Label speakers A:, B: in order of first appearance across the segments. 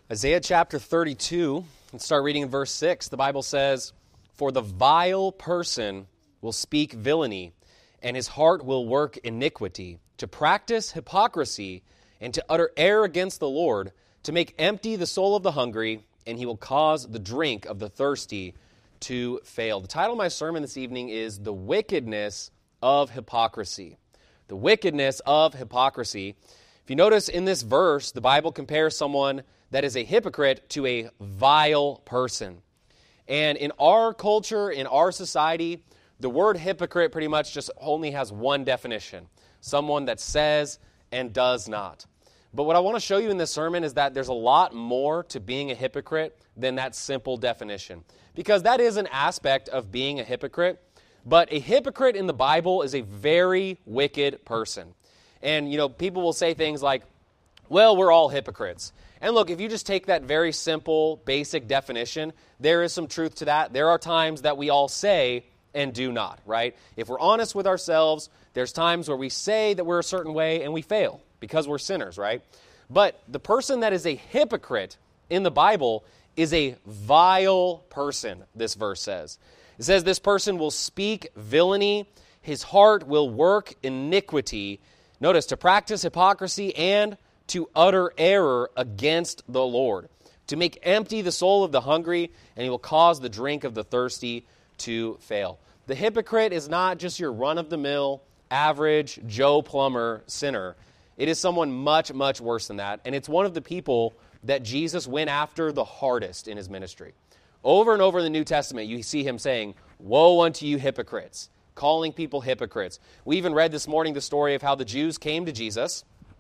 A: Isaiah chapter 32, let's start reading in verse 6. The Bible says, "For the vile person will speak villainy, and his heart will work iniquity, to practice hypocrisy, and to utter error against the Lord, to make empty the soul of the hungry, and he will cause the drink of the thirsty to fail." The title of my sermon this evening is "The Wickedness of Hypocrisy." The wickedness of hypocrisy. If you notice in this verse, the Bible compares someone that is a hypocrite to a vile person. And in our culture, in our society, the word hypocrite pretty much just only has one definition: someone that says and does not. But what I want to show you in this sermon is that there's a lot more to being a hypocrite than that simple definition. Because that is an aspect of being a hypocrite, but a hypocrite in the Bible is a very wicked person. And, people will say things like, well, we're all hypocrites. And look, if you just take that very simple, basic definition, there is some truth to that. There are times that we all say and do not, right? If we're honest with ourselves, there's times where we say that we're a certain way and we fail because we're sinners, right? But the person that is a hypocrite in the Bible is a vile person, this verse says. It says this person will speak villainy, his heart will work iniquity. Notice, to practice hypocrisy and to utter error against the Lord, to make empty the soul of the hungry, and he will cause the drink of the thirsty to fail. The hypocrite is not just your run-of-the-mill, average Joe Plumber sinner. It is someone much, much worse than that, and it's one of the people that Jesus went after the hardest in his ministry. Over and over in the New Testament, you see him saying, "Woe unto you hypocrites," calling people hypocrites. We even read this morning the story of how the Jews came to Jesus,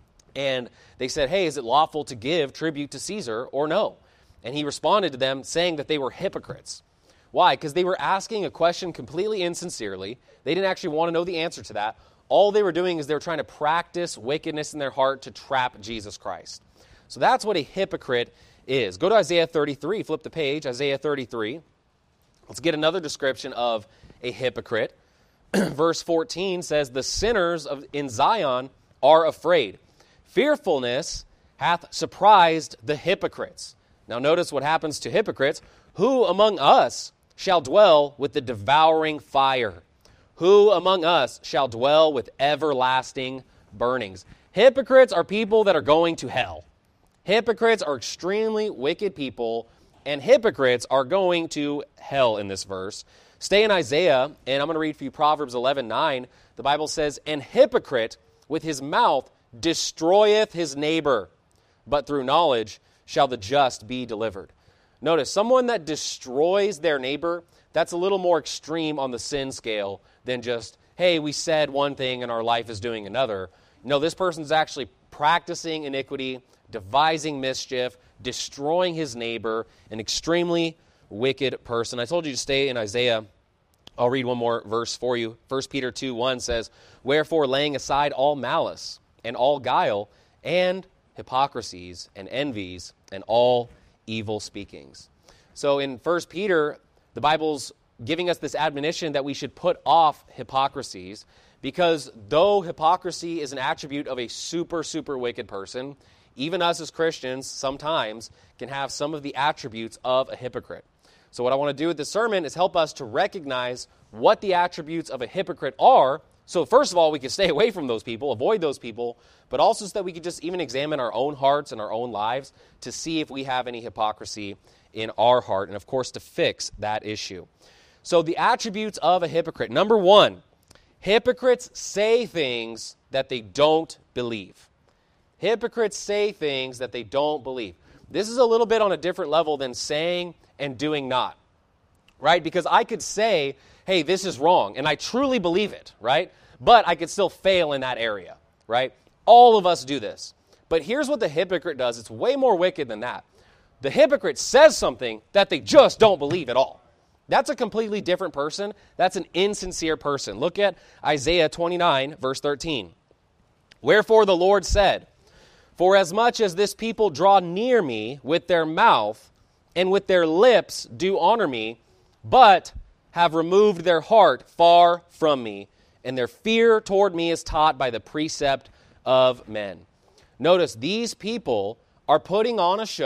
A: and they said, "Hey, is it lawful to give tribute to Caesar or no?" And he responded to them saying that they were hypocrites. Why? Because they were asking a question completely insincerely. They didn't actually want to know the answer to that. All they were doing is they were trying to practice wickedness in their heart to trap Jesus Christ. So that's what a hypocrite is. Go to Isaiah 33, flip the page, Isaiah 33. Let's get another description of a hypocrite. Verse 14 says, "The sinners in Zion are afraid. Fearfulness hath surprised the hypocrites." Now notice what happens to hypocrites. "Who among us shall dwell with the devouring fire? Who among us shall dwell with everlasting burnings?" Hypocrites are people that are going to hell. Hypocrites are extremely wicked people, and hypocrites are going to hell in this verse. Stay in Isaiah, and I'm going to read for you Proverbs 11:9. The Bible says, "An hypocrite with his mouth destroyeth his neighbor, but through knowledge shall the just be delivered." Notice, someone that destroys their neighbor, that's a little more extreme on the sin scale than just, hey, we said one thing and our life is doing another. No, this person's actually practicing iniquity, devising mischief, destroying his neighbor, an extremely wicked person. I told you to stay in Isaiah. I'll read one more verse for you. 1 Peter 2:1 says, "Wherefore laying aside all malice and all guile and hypocrisies and envies and all evil speakings." So in 1 Peter, the Bible's giving us this admonition that we should put off hypocrisies, because though hypocrisy is an attribute of a super, super wicked person, even us as Christians sometimes can have some of the attributes of a hypocrite. So what I want to do with this sermon is help us to recognize what the attributes of a hypocrite are. So first of all, we can stay away from those people, avoid those people, but also so that we could just even examine our own hearts and our own lives to see if we have any hypocrisy in our heart, and of course to fix that issue. So the attributes of a hypocrite. Number one, hypocrites say things that they don't believe. Hypocrites say things that they don't believe. This is a little bit on a different level than saying and doing not, right? Because I could say, hey, this is wrong, and I truly believe it, right? But I could still fail in that area, right? All of us do this. But here's what the hypocrite does. It's way more wicked than that. The hypocrite says something that they just don't believe at all. That's a completely different person. That's an insincere person. Look at Isaiah 29, verse 13. "Wherefore the Lord said, For as much as this people draw near me with their mouth, and with their lips do honor me, but have removed their heart far from me, and their fear toward me is taught by the precept of men." Notice, these people are putting on a show,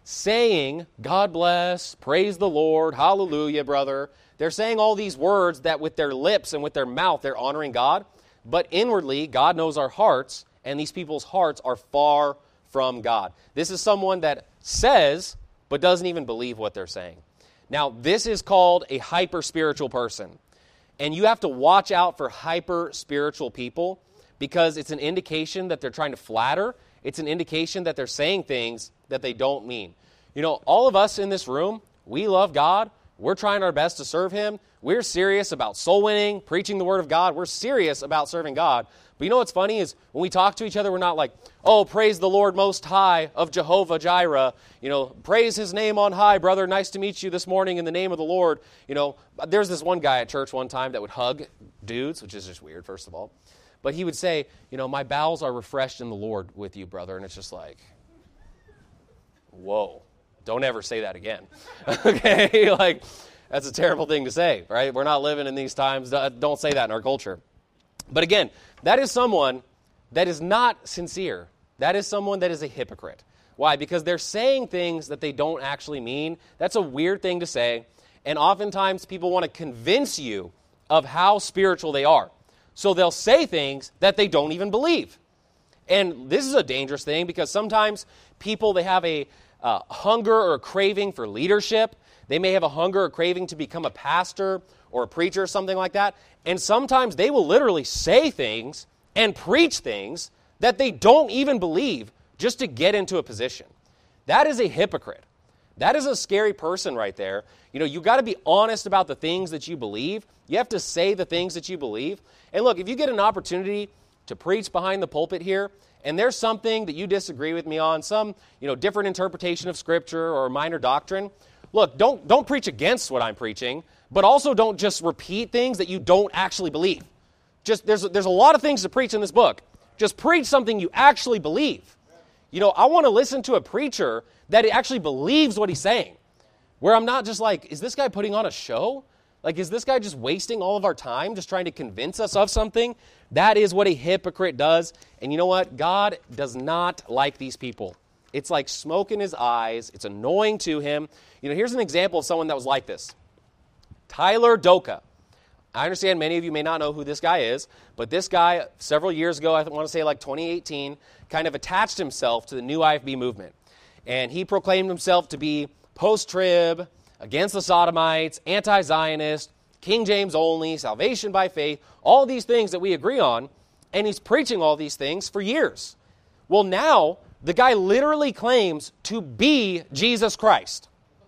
A: saying, God bless, praise the Lord, hallelujah, brother. They're saying all these words that with their lips and with their mouth they're honoring God, but inwardly God knows our hearts, and these people's hearts are far from God. This is someone that says, but doesn't even believe what they're saying. Now, this is called a hyper-spiritual person. And you have to watch out for hyper-spiritual people because it's an indication that they're trying to flatter. It's an indication that they're saying things that they don't mean. You know, all of us in this room, we love God. We're trying our best to serve Him. We're serious about soul winning, preaching the Word of God. We're serious about serving God. But you know what's funny is when we talk to each other, we're not like, oh, praise the Lord Most High of Jehovah Jireh. You know, praise His name on high, brother. Nice to meet you this morning in the name of the Lord. You know, there's this one guy at church one time that would hug dudes, which is just weird, first of all. But he would say, you know, my bowels are refreshed in the Lord with you, brother. And it's just like, whoa, don't ever say that again. Okay, like, that's a terrible thing to say, right? We're not living in these times. Don't say that in our culture. But again, that is someone that is not sincere. That is someone that is a hypocrite. Why? Because they're saying things that they don't actually mean. That's a weird thing to say. And oftentimes people want to convince you of how spiritual they are. So they'll say things that they don't even believe. And this is a dangerous thing because sometimes people, they have a hunger or a craving for leadership. They may have a hunger or craving to become a pastor or a preacher or something like that. And sometimes they will literally say things and preach things that they don't even believe just to get into a position. That is a hypocrite. That is a scary person right there. You know, you got to be honest about the things that you believe. You have to say the things that you believe. And look, if you get an opportunity to preach behind the pulpit here, and there's something that you disagree with me on, some, different interpretation of Scripture or minor doctrine, look, don't preach against what I'm preaching, but also don't just repeat things that you don't actually believe. Just there's a lot of things to preach in this book. Just preach something you actually believe. I want to listen to a preacher that actually believes what he's saying, where I'm not just like, is this guy putting on a show? Like, is this guy just wasting all of our time just trying to convince us of something? That is what a hypocrite does. And you know what? God does not like these people. It's like smoke in his eyes. It's annoying to him. Here's an example of someone that was like this. Tyler Doka. I understand many of you may not know who this guy is, but this guy, several years ago, I want to say like 2018, kind of attached himself to the new IFB movement. And he proclaimed himself to be post-trib, against the Sodomites, anti-Zionist, King James only, salvation by faith, all these things that we agree on, and he's preaching all these things for years. Well, now, the guy literally claims to be Jesus Christ.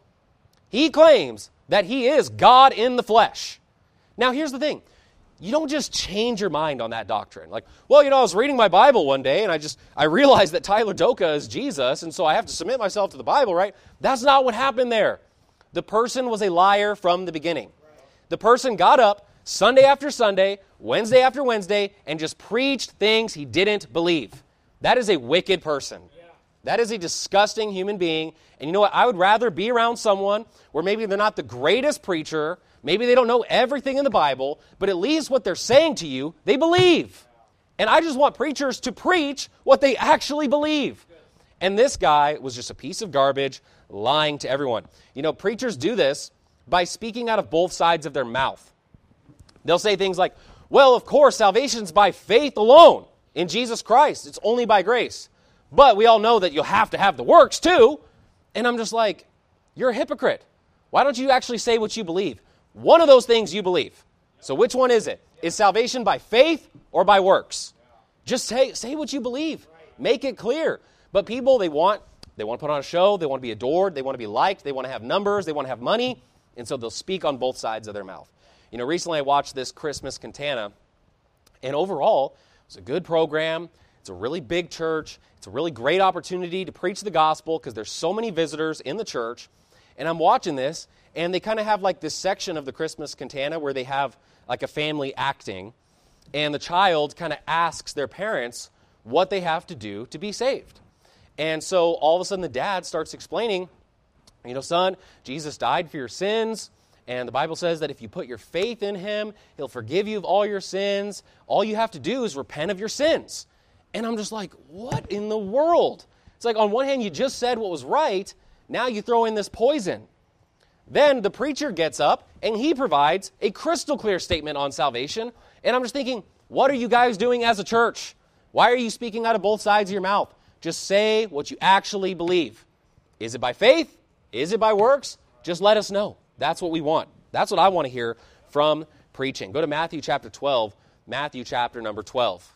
A: He claims that he is God in the flesh. Now, here's the thing. You don't just change your mind on that doctrine. Like, well, I was reading my Bible one day, and I realized that Tyler Doka is Jesus, and so I have to submit myself to the Bible, right? That's not what happened there. The person was a liar from the beginning. The person got up Sunday after Sunday, Wednesday after Wednesday, and just preached things he didn't believe. That is a wicked person. That is a disgusting human being. And you know what? I would rather be around someone where maybe they're not the greatest preacher, maybe they don't know everything in the Bible, but at least what they're saying to you, they believe. And I just want preachers to preach what they actually believe. And this guy was just a piece of garbage, lying to everyone. Preachers do this by speaking out of both sides of their mouth. They'll say things like, well, of course, salvation's by faith alone in Jesus Christ. It's only by grace. But we all know that you'll have to have the works too. And I'm just like, you're a hypocrite. Why don't you actually say what you believe? One of those things you believe. So which one is it? Is salvation by faith or by works? Just say what you believe. Make it clear. But people, they want to put on a show, they want to be adored, they want to be liked, they want to have numbers, they want to have money, and so they'll speak on both sides of their mouth. Recently I watched this Christmas Cantata, and overall, it's a good program, it's a really big church, it's a really great opportunity to preach the gospel because there's so many visitors in the church, and I'm watching this, and they kind of have like this section of the Christmas Cantata where they have like a family acting, and the child kind of asks their parents what they have to do to be saved. And so all of a sudden the dad starts explaining, son, Jesus died for your sins, and the Bible says that if you put your faith in him, he'll forgive you of all your sins. All you have to do is repent of your sins. And I'm just like, what in the world? It's like on one hand you just said what was right, Now you throw in this poison. Then the preacher gets up and he provides a crystal clear statement on salvation. And I'm just thinking, what are you guys doing as a church? Why are you speaking out of both sides of your mouth? Just say what you actually believe. Is it by faith? Is it by works? Just let us know. That's what we want. That's what I want to hear from preaching. Go to Matthew chapter 12. Matthew chapter number 12.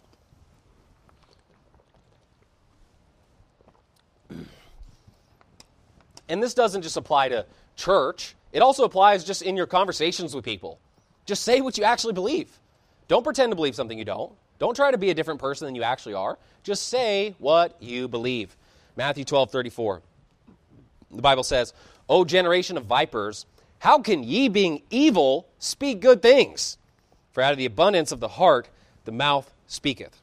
A: And this doesn't just apply to church. It also applies just in your conversations with people. Just say what you actually believe. Don't pretend to believe something you don't. Don't try to be a different person than you actually are. Just say what you believe. Matthew 12:34. The Bible says, O generation of vipers, how can ye, being evil, speak good things? For out of the abundance of the heart, the mouth speaketh.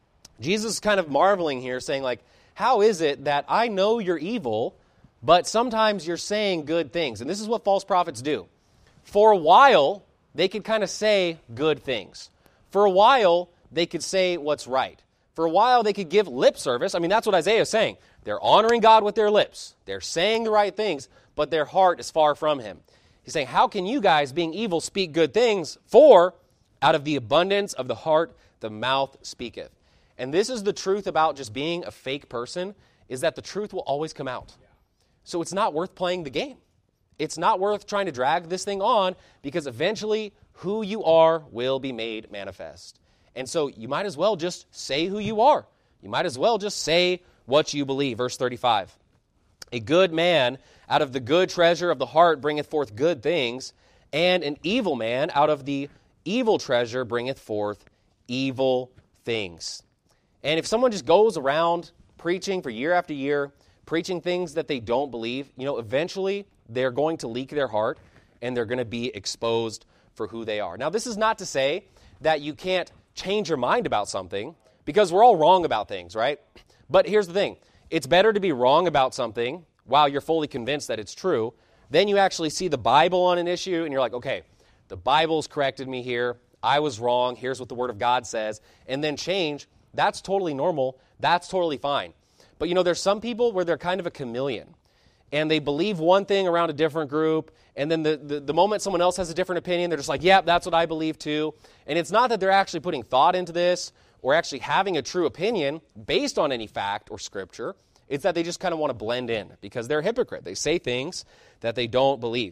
A: Jesus is kind of marveling here, saying like, how is it that I know you're evil, but sometimes you're saying good things? And this is what false prophets do. For a while, they could kind of say good things. For a while, they could say what's right. For a while, they could give lip service. I mean, that's what Isaiah is saying. They're honoring God with their lips. They're saying the right things, but their heart is far from Him. He's saying, how can you guys, being evil, speak good things? For out of the abundance of the heart, the mouth speaketh. And this is the truth about just being a fake person, is that the truth will always come out. So it's not worth playing the game. It's not worth trying to drag this thing on, because eventually who you are will be made manifest. And so you might as well just say who you are. You might as well just say what you believe. Verse 35. A good man out of the good treasure of the heart bringeth forth good things, and an evil man out of the evil treasure bringeth forth evil things. And if someone just goes around preaching for year after year, preaching things that they don't believe, eventually they're going to leak their heart and they're going to be exposed for who they are. Now, this is not to say that you can't change your mind about something, because we're all wrong about things, right? But here's the thing. It's better to be wrong about something while you're fully convinced that it's true. Then you actually see the Bible on an issue and you're like, okay, the Bible's corrected me here. I was wrong. Here's what the Word of God says. And then change. That's totally normal. That's totally fine. But there's some people where they're kind of a chameleon. And they believe one thing around a different group, and then the moment someone else has a different opinion, they're just like, yeah, that's what I believe too. And it's not that they're actually putting thought into this or actually having a true opinion based on any fact or scripture. It's that they just kind of want to blend in because they're a hypocrite. They say things that they don't believe.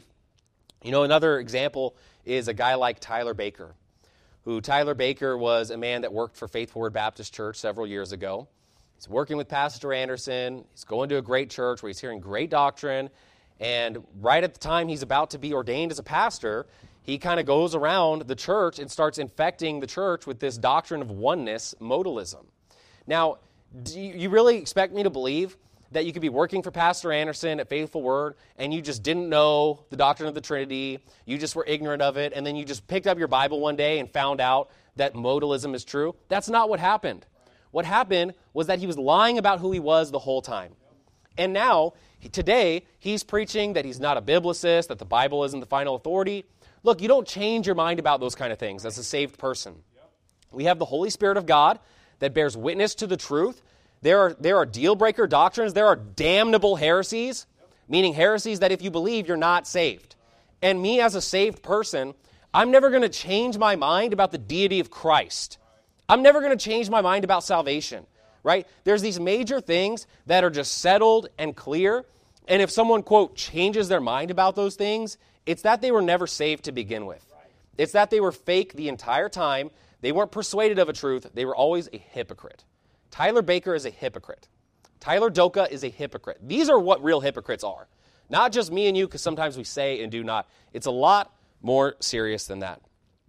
A: Another example is a guy like Tyler Baker, Tyler Baker was a man that worked for Faithful Word Baptist Church several years ago. He's working with Pastor Anderson. He's going to a great church where he's hearing great doctrine. And right at the time he's about to be ordained as a pastor, he kind of goes around the church and starts infecting the church with this doctrine of oneness modalism. Now, do you really expect me to believe that you could be working for Pastor Anderson at Faithful Word and you just didn't know the doctrine of the Trinity, you just were ignorant of it, and then you just picked up your Bible one day and found out that modalism is true? That's not what happened. What happened was that he was lying about who he was the whole time. And now, today, he's preaching that he's not a biblicist, that the Bible isn't the final authority. Look, you don't change your mind about those kind of things as a saved person. We have the Holy Spirit of God that bears witness to the truth. There are deal-breaker doctrines. There are damnable heresies, meaning heresies that if you believe, you're not saved. And me as a saved person, I'm never going to change my mind about the deity of Christ. I'm never going to change my mind about salvation, right? There's these major things that are just settled and clear. And if someone, quote, changes their mind about those things, it's that they were never saved to begin with. It's that they were fake the entire time. They weren't persuaded of a truth. They were always a hypocrite. Tyler Baker is a hypocrite. Tyler Doka is a hypocrite. These are what real hypocrites are. Not just me and you, because sometimes we say and do not. It's a lot more serious than that.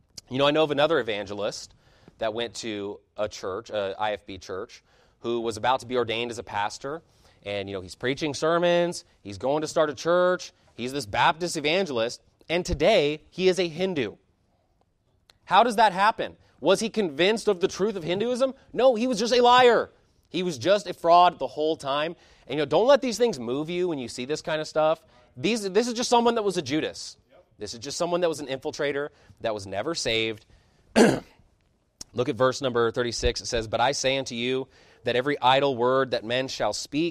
A: I know of another evangelist that went to a church, a IFB church, who was about to be ordained as a pastor. And, he's preaching sermons. He's going to start a church. He's this Baptist evangelist. And today, he is a Hindu. How does that happen? Was he convinced of the truth of Hinduism? No, he was just a liar. He was just a fraud the whole time. And, don't let these things move you when you see this kind of stuff. This is just someone that was a Judas. This is just someone that was an infiltrator, that was never saved. Look at verse number 36. It says, But I say unto you that every idle word that men shall speak,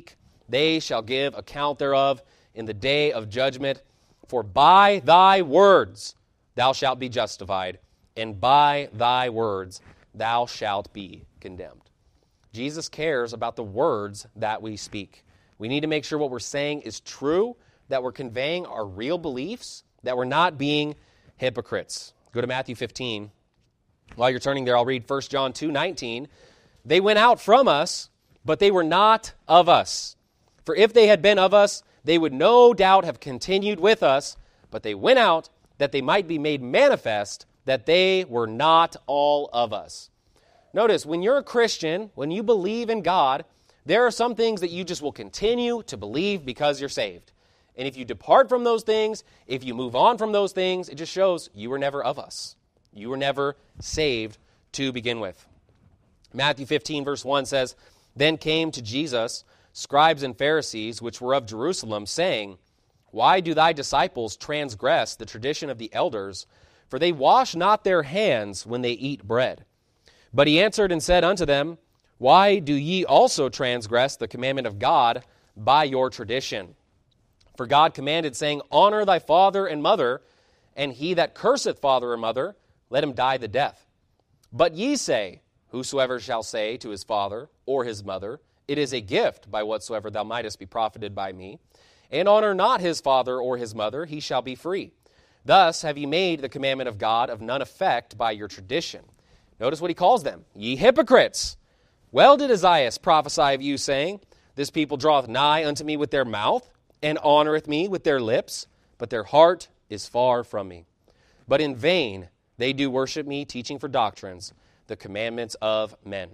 A: they shall give account thereof in the day of judgment. For by thy words thou shalt be justified, and by thy words thou shalt be condemned. Jesus cares about the words that we speak. We need to make sure what we're saying is true, that we're conveying our real beliefs, that we're not being hypocrites. Go to Matthew 15. While you're turning there, I'll read 1 John 2:19. They went out from us, but they were not of us. For if they had been of us, they would no doubt have continued with us, but they went out that they might be made manifest that they were not all of us. Notice, when you're a Christian, when you believe in God, there are some things that you just will continue to believe because you're saved. And if you depart from those things, if you move on from those things, it just shows you were never of us. You were never saved to begin with. Matthew 15, verse 1 says, Then came to Jesus scribes and Pharisees, which were of Jerusalem, saying, Why do thy disciples transgress the tradition of the elders? For they wash not their hands when they eat bread. But he answered and said unto them, Why do ye also transgress the commandment of God by your tradition? For God commanded, saying, Honor thy father and mother, and he that curseth father or mother, let him die the death. But ye say, Whosoever shall say to his father or his mother, It is a gift by whatsoever thou mightest be profited by me, and honor not his father or his mother, he shall be free. Thus have ye made the commandment of God of none effect by your tradition. Notice what he calls them, ye hypocrites. Well did Isaiah prophesy of you, saying, This people draweth nigh unto me with their mouth, and honoreth me with their lips, but their heart is far from me. But in vain they do worship me, teaching for doctrines the commandments of men.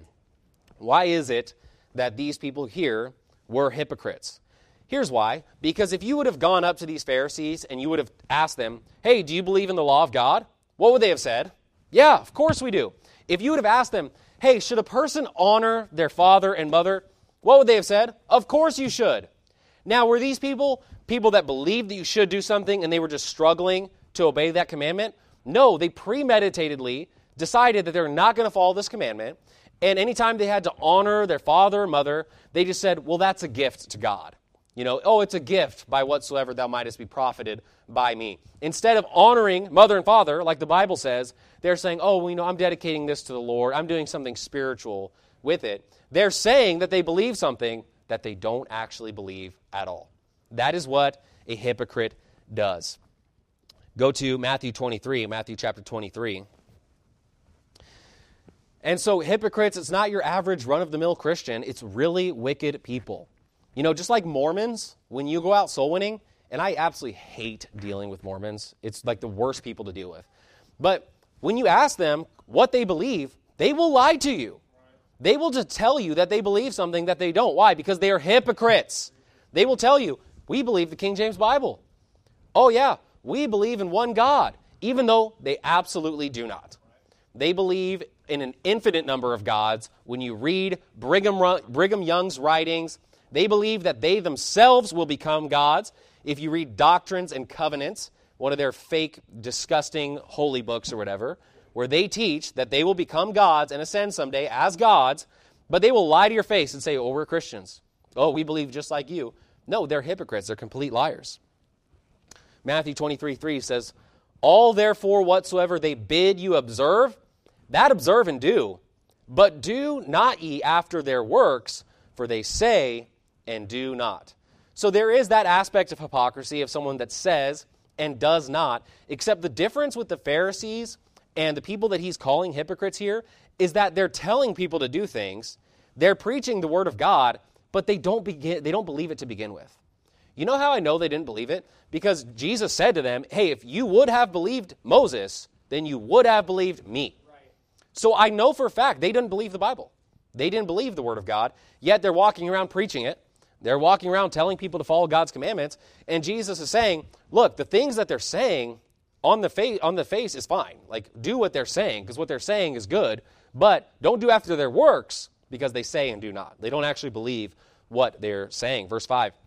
A: Why is it that these people here were hypocrites? Here's why. Because if you would have gone up to these Pharisees and you would have asked them, Hey, do you believe in the law of God? What would they have said? Yeah, of course we do. If you would have asked them, Hey, should a person honor their father and mother? What would they have said? Of course you should. Now, were these people that believed that you should do something and they were just struggling to obey that commandment? No, they premeditatedly decided that they're not going to follow this commandment, and anytime they had to honor their father or mother, they just said, well, that's a gift to God. It's a gift by whatsoever thou mightest be profited by me. Instead of honoring mother and father, like the Bible says, they're saying, I'm dedicating this to the Lord. I'm doing something spiritual with it. They're saying that they believe something that they don't actually believe at all. That is what a hypocrite does. Go to Matthew chapter 23. And so hypocrites, it's not your average run-of-the-mill Christian. It's really wicked people. Just like Mormons, when you go out soul winning, and I absolutely hate dealing with Mormons. It's like the worst people to deal with. But when you ask them what they believe, they will lie to you. They will just tell you that they believe something that they don't. Why? Because they are hypocrites. They will tell you, we believe the King James Bible. Oh yeah, we believe in one God, even though they absolutely do not. They believe in an infinite number of gods. When you read Brigham Young's writings, they believe that they themselves will become gods. If you read Doctrines and Covenants, one of their fake, disgusting holy books or whatever, where they teach that they will become gods and ascend someday as gods, but they will lie to your face and say, we're Christians. We believe just like you. No, they're hypocrites. They're complete liars. Matthew 23:3 says, All therefore whatsoever they bid you observe, that observe and do. But do not ye after their works, for they say and do not. So there is that aspect of hypocrisy of someone that says and does not, except the difference with the Pharisees and the people that he's calling hypocrites here is that they're telling people to do things, they're preaching the word of God, but they don't believe it to begin with. You know how I know they didn't believe it? Because Jesus said to them, hey, if you would have believed Moses, then you would have believed me. Right. So I know for a fact they didn't believe the Bible. They didn't believe the word of God, yet they're walking around preaching it. They're walking around telling people to follow God's commandments, and Jesus is saying, look, the things that they're saying on the face is fine. Like, do what they're saying, because what they're saying is good, but don't do after their works, because they say and do not. They don't actually believe what they're saying. Verse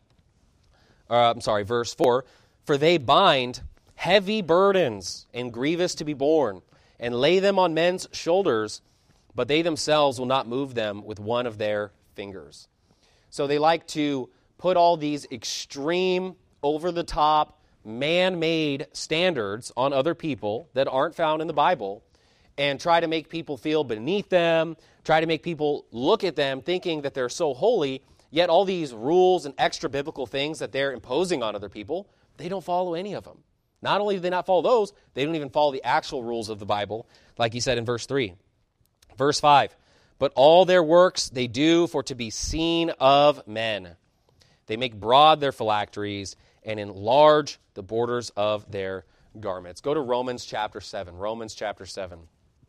A: 4. For they bind heavy burdens and grievous to be borne, and lay them on men's shoulders, but they themselves will not move them with one of their fingers. So they like to put all these extreme, over-the-top, man-made standards on other people that aren't found in the Bible and try to make people feel beneath them, try to make people look at them thinking that they're so holy, yet all these rules and extra-biblical things that they're imposing on other people, they don't follow any of them. Not only do they not follow those, they don't even follow the actual rules of the Bible, like he said in verse 3. Verse 5, but all their works they do for to be seen of men. They make broad their phylacteries and enlarge the borders of their garments. Go to Romans chapter 7. Romans chapter 7.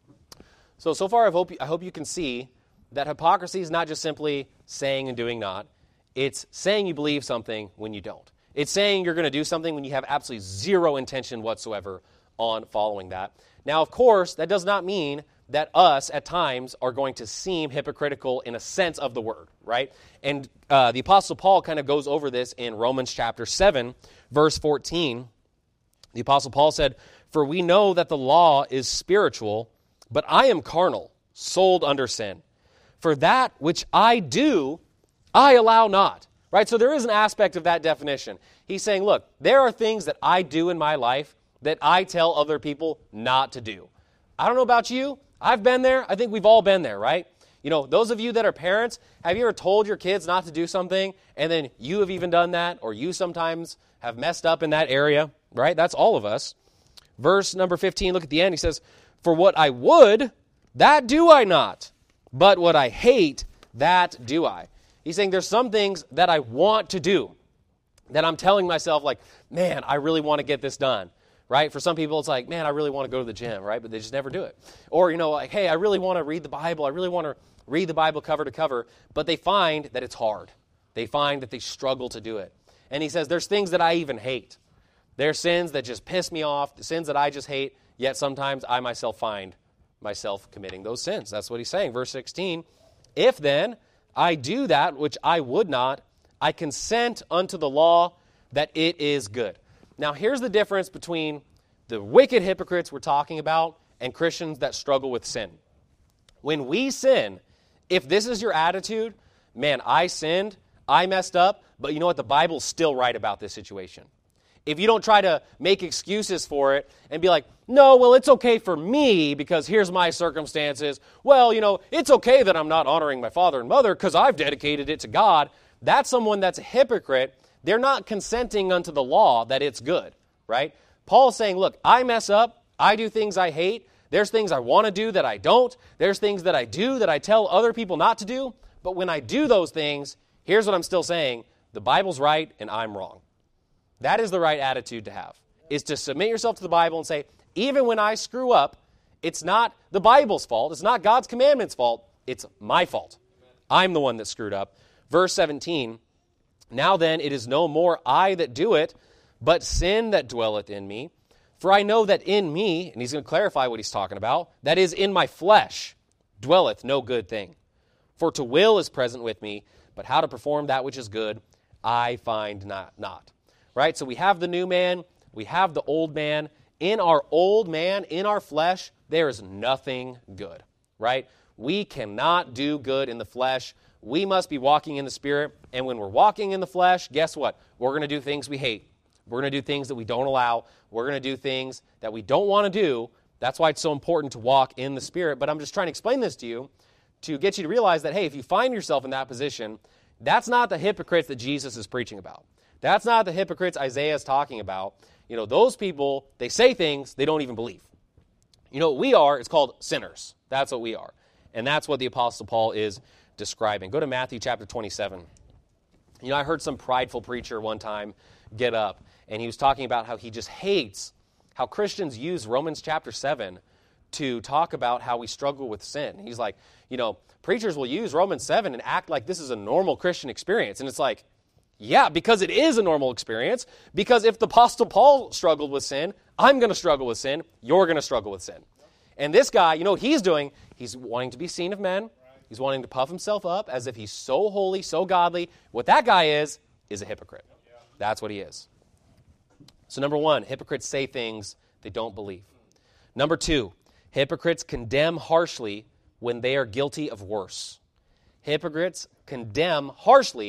A: So far I hope you can see that hypocrisy is not just simply saying and doing not. It's saying you believe something when you don't. It's saying you're going to do something when you have absolutely zero intention whatsoever on following that. Now, of course, that does not mean that us, at times, are going to seem hypocritical in a sense of the word, right? And the Apostle Paul kind of goes over this in Romans chapter 7, verse 14. The Apostle Paul said, for we know that the law is spiritual, but I am carnal, sold under sin. For that which I do, I allow not. Right? So there is an aspect of that definition. He's saying, look, there are things that I do in my life that I tell other people not to do. I don't know about you. I've been there. I think we've all been there, right? You know, those of you that are parents, have you ever told your kids not to do something, and then you have even done that, or you sometimes have messed up in that area, right? That's all of us. Verse number 15, look at the end. He says, for what I would, that do I not, but what I hate, that do I. He's saying there's some things that I want to do that I'm telling myself like, man, I really want to get this done, right? For some people, it's like, man, I really want to go to the gym, right? But they just never do it. Or, you know, like, hey, I really want to read the Bible. I really want to read the Bible cover to cover. But they find that it's hard. They find that they struggle to do it. And he says there's things that I even hate. There's sins that just piss me off, the sins that I just hate, yet sometimes I myself find myself committing those sins. That's what he's saying. Verse 16, if then I do that which I would not, I consent unto the law that it is good. Now here's the difference between the wicked hypocrites we're talking about and Christians that struggle with sin. When we sin, if this is your attitude, man, I sinned, I messed up, but you know what? The Bible's still right about this situation. If you don't try to make excuses for it and be like, no, well, it's okay for me because here's my circumstances. Well, you know, it's okay that I'm not honoring my father and mother because I've dedicated it to God. That's someone that's a hypocrite. They're not consenting unto the law that it's good, right? Paul's saying, look, I mess up. I do things I hate. There's things I want to do that I don't. There's things that I do that I tell other people not to do. But when I do those things, here's what I'm still saying. The Bible's right and I'm wrong. That is the right attitude to have, is to submit yourself to the Bible and say, even when I screw up, it's not the Bible's fault. It's not God's commandment's fault. It's my fault. I'm the one that screwed up. Verse 17, now then it is no more I that do it, but sin that dwelleth in me. For I know that in me, and he's going to clarify what he's talking about, that is in my flesh dwelleth no good thing. For to will is present with me, but how to perform that which is good, I find not. Right? So we have the new man, we have the old man. In our old man, in our flesh, there is nothing good. Right? We cannot do good in the flesh. We must be walking in the Spirit. And when we're walking in the flesh, guess what? We're going to do things we hate. We're going to do things that we don't allow. We're going to do things that we don't want to do. That's why it's so important to walk in the Spirit. But I'm just trying to explain this to you to get you to realize that, hey, if you find yourself in that position, that's not the hypocrites that Jesus is preaching about. That's not the hypocrites Isaiah is talking about. You know, those people, they say things they don't even believe. You know what we are? It's called sinners. That's what we are. And that's what the Apostle Paul is describing. Go to Matthew chapter 27. You know, I heard some prideful preacher one time get up, and he was talking about how he just hates how Christians use Romans chapter 7 to talk about how we struggle with sin. He's like, you know, preachers will use Romans 7 and act like this is a normal Christian experience. And it's like, yeah, because it is a normal experience. Because if the Apostle Paul struggled with sin, I'm going to struggle with sin. You're going to struggle with sin. And this guy, you know what he's doing? He's wanting to be seen of men. He's wanting to puff himself up as if he's so holy, so godly. What that guy is a hypocrite. That's what he is. So number one, hypocrites say things they don't believe. Number two, hypocrites condemn harshly when they are guilty of worse. Hypocrites condemn harshly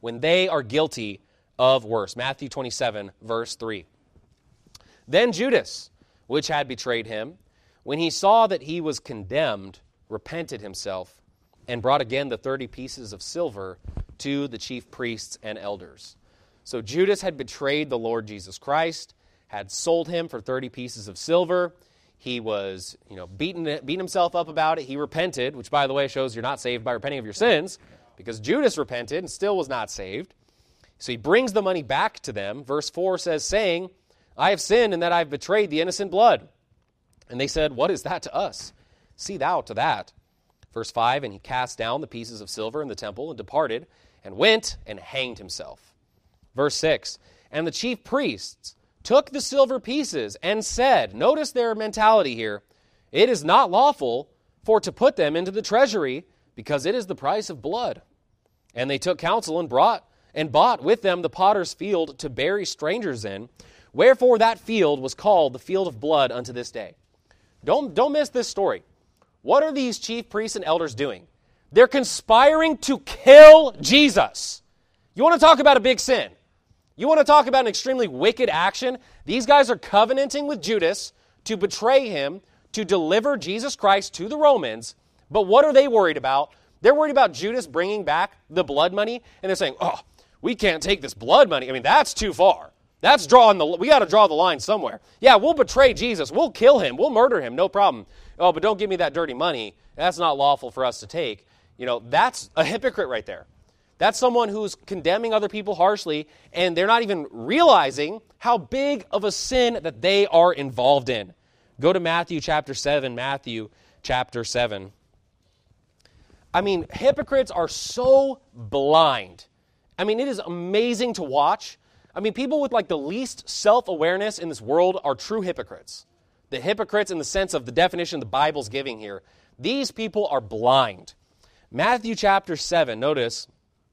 A: when they are guilty of worse. Matthew 27, verse 3. Then Judas, which had betrayed him, when he saw that he was condemned, repented himself, and brought again the 30 pieces of silver to the chief priests and elders. So Judas had betrayed the Lord Jesus Christ, had sold him for 30 pieces of silver. He was, beating himself up about it. He repented, which, by the way, shows you're not saved by repenting of your sins, because Judas repented and still was not saved. So he brings the money back to them. Verse 4 says, saying, I have sinned in that I have betrayed the innocent blood. And they said, what is that to us? See thou to that. Verse 5, and he cast down the pieces of silver in the temple and departed and went and hanged himself. Verse 6, and the chief priests took the silver pieces and said, notice their mentality here, it is not lawful for to put them into the treasury, because it is the price of blood. And they took counsel and bought with them the potter's field to bury strangers in, wherefore that field was called the field of blood unto this day. Don't miss this story. What are these chief priests and elders doing? They're conspiring to kill Jesus. You want to talk about a big sin? You want to talk about an extremely wicked action? These guys are covenanting with Judas to betray him, to deliver Jesus Christ to the Romans. But what are they worried about? They're worried about Judas bringing back the blood money, and they're saying, oh, we can't take this blood money. I mean, that's too far. We got to draw the line somewhere. Yeah, we'll betray Jesus. We'll kill him. We'll murder him. No problem. Oh, but don't give me that dirty money. That's not lawful for us to take. That's a hypocrite right there. That's someone who's condemning other people harshly, and they're not even realizing how big of a sin that they are involved in. Go to Matthew chapter 7. Matthew chapter 7. I mean, hypocrites are so blind. I mean, it is amazing to watch. I mean, people with the least self-awareness in this world are true hypocrites. The hypocrites in the sense of the definition the Bible's giving here. These people are blind. Matthew chapter 7, notice,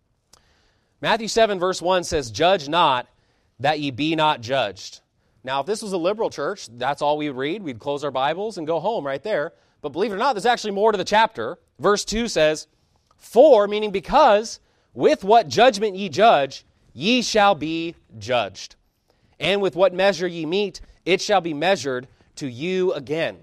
A: Matthew 7 verse 1 says, judge not that ye be not judged. Now, if this was a liberal church, that's all we would read. We'd close our Bibles and go home right there. But believe it or not, there's actually more to the chapter. Verse 2 says, for, meaning because, with what judgment ye judge, ye shall be judged. And with what measure ye meet, it shall be measured to you again.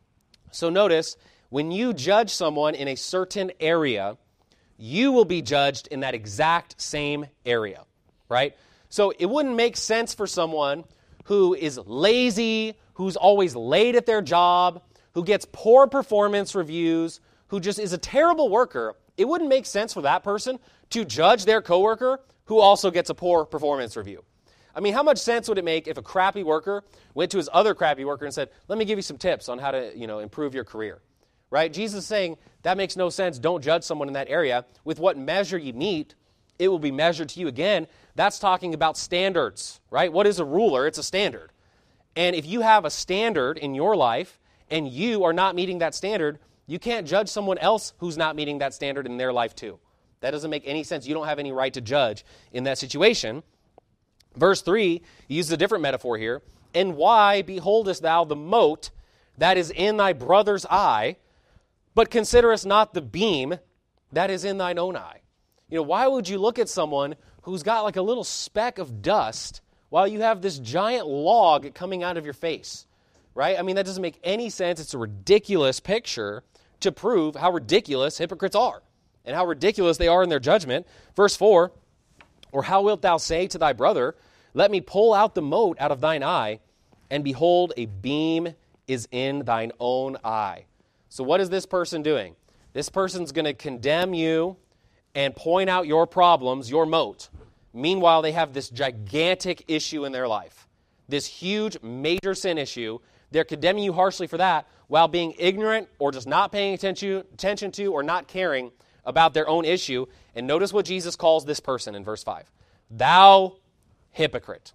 A: So notice, when you judge someone in a certain area, you will be judged in that exact same area, right? So it wouldn't make sense for someone who is lazy, who's always late at their job, who gets poor performance reviews, who just is a terrible worker. It wouldn't make sense for that person to judge their coworker who also gets a poor performance review. I mean, how much sense would it make if a crappy worker went to his other crappy worker and said, let me give you some tips on how to, improve your career, right? Jesus is saying that makes no sense. Don't judge someone in that area. With what measure you meet, it will be measured to you again. That's talking about standards, right? What is a ruler? It's a standard. And if you have a standard in your life and you are not meeting that standard, you can't judge someone else who's not meeting that standard in their life too. That doesn't make any sense. You don't have any right to judge in that situation. Verse 3 uses a different metaphor here. And why beholdest thou the mote that is in thy brother's eye, but considerest not the beam that is in thine own eye? Why would you look at someone who's got a little speck of dust while you have this giant log coming out of your face, right? I mean, that doesn't make any sense. It's a ridiculous picture to prove how ridiculous hypocrites are and how ridiculous they are in their judgment. Verse 4, or how wilt thou say to thy brother, let me pull out the mote out of thine eye, and behold, a beam is in thine own eye. So what is this person doing? This person's going to condemn you and point out your problems, your mote. Meanwhile, they have this gigantic issue in their life, this huge, major sin issue. They're condemning you harshly for that while being ignorant or just not paying attention to or not caring about their own issue. And notice what Jesus calls this person in verse 5. Thou hypocrite.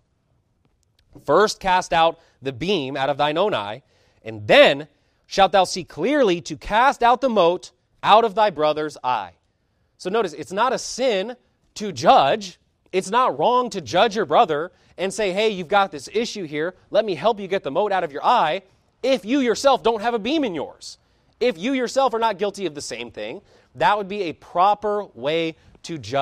A: First cast out the beam out of thine own eye, and then shalt thou see clearly to cast out the mote out of thy brother's eye. So notice, it's not a sin to judge. It's not wrong to judge your brother and say, hey, you've got this issue here. Let me help you get the mote out of your eye if you yourself don't have a beam in yours. If you yourself are not guilty of the same thing, that would be a proper way to judge.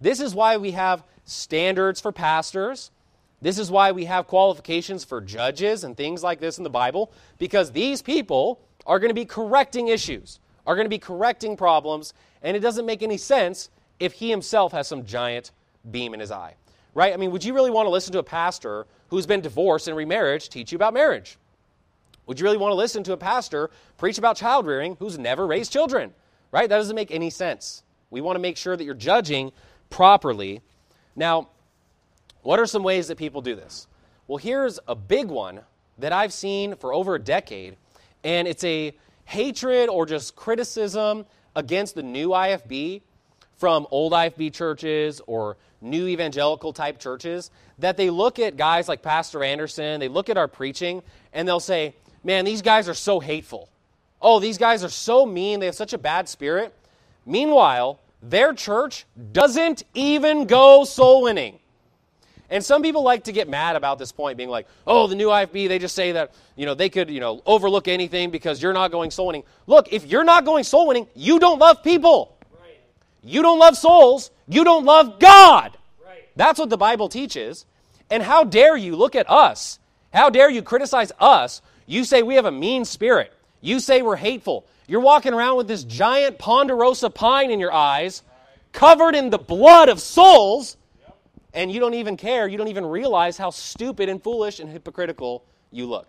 A: This is why we have standards for pastors. This is why we have qualifications for judges and things like this in the Bible, because these people are going to be correcting issues, are going to be correcting problems, and it doesn't make any sense if he himself has some giant beam in his eye, right? I mean, would you really want to listen to a pastor who's been divorced and remarriage teach you about marriage? Would you really want to listen to a pastor preach about child rearing who's never raised children, right? That doesn't make any sense. We want to make sure that you're judging properly. Now, what are some ways that people do this? Well, here's a big one that I've seen for over a decade, and it's a hatred or just criticism against the new IFB from old IFB churches or new evangelical type churches, that they look at guys like Pastor Anderson, they look at our preaching, and they'll say, man, these guys are so hateful. Oh, these guys are so mean, they have such a bad spirit. Meanwhile, their church doesn't even go soul winning. And some people like to get mad about this point, being like, oh, the new IFB, they just say that, they could, overlook anything because you're not going soul winning. Look, if you're not going soul winning, you don't love people. Right. You don't love souls. You don't love God. Right. That's what the Bible teaches. And how dare you look at us? How dare you criticize us? You say we have a mean spirit. You say we're hateful. You're walking around with this giant ponderosa pine in your eyes, covered in the blood of souls, and you don't even care. You don't even realize how stupid and foolish and hypocritical you look.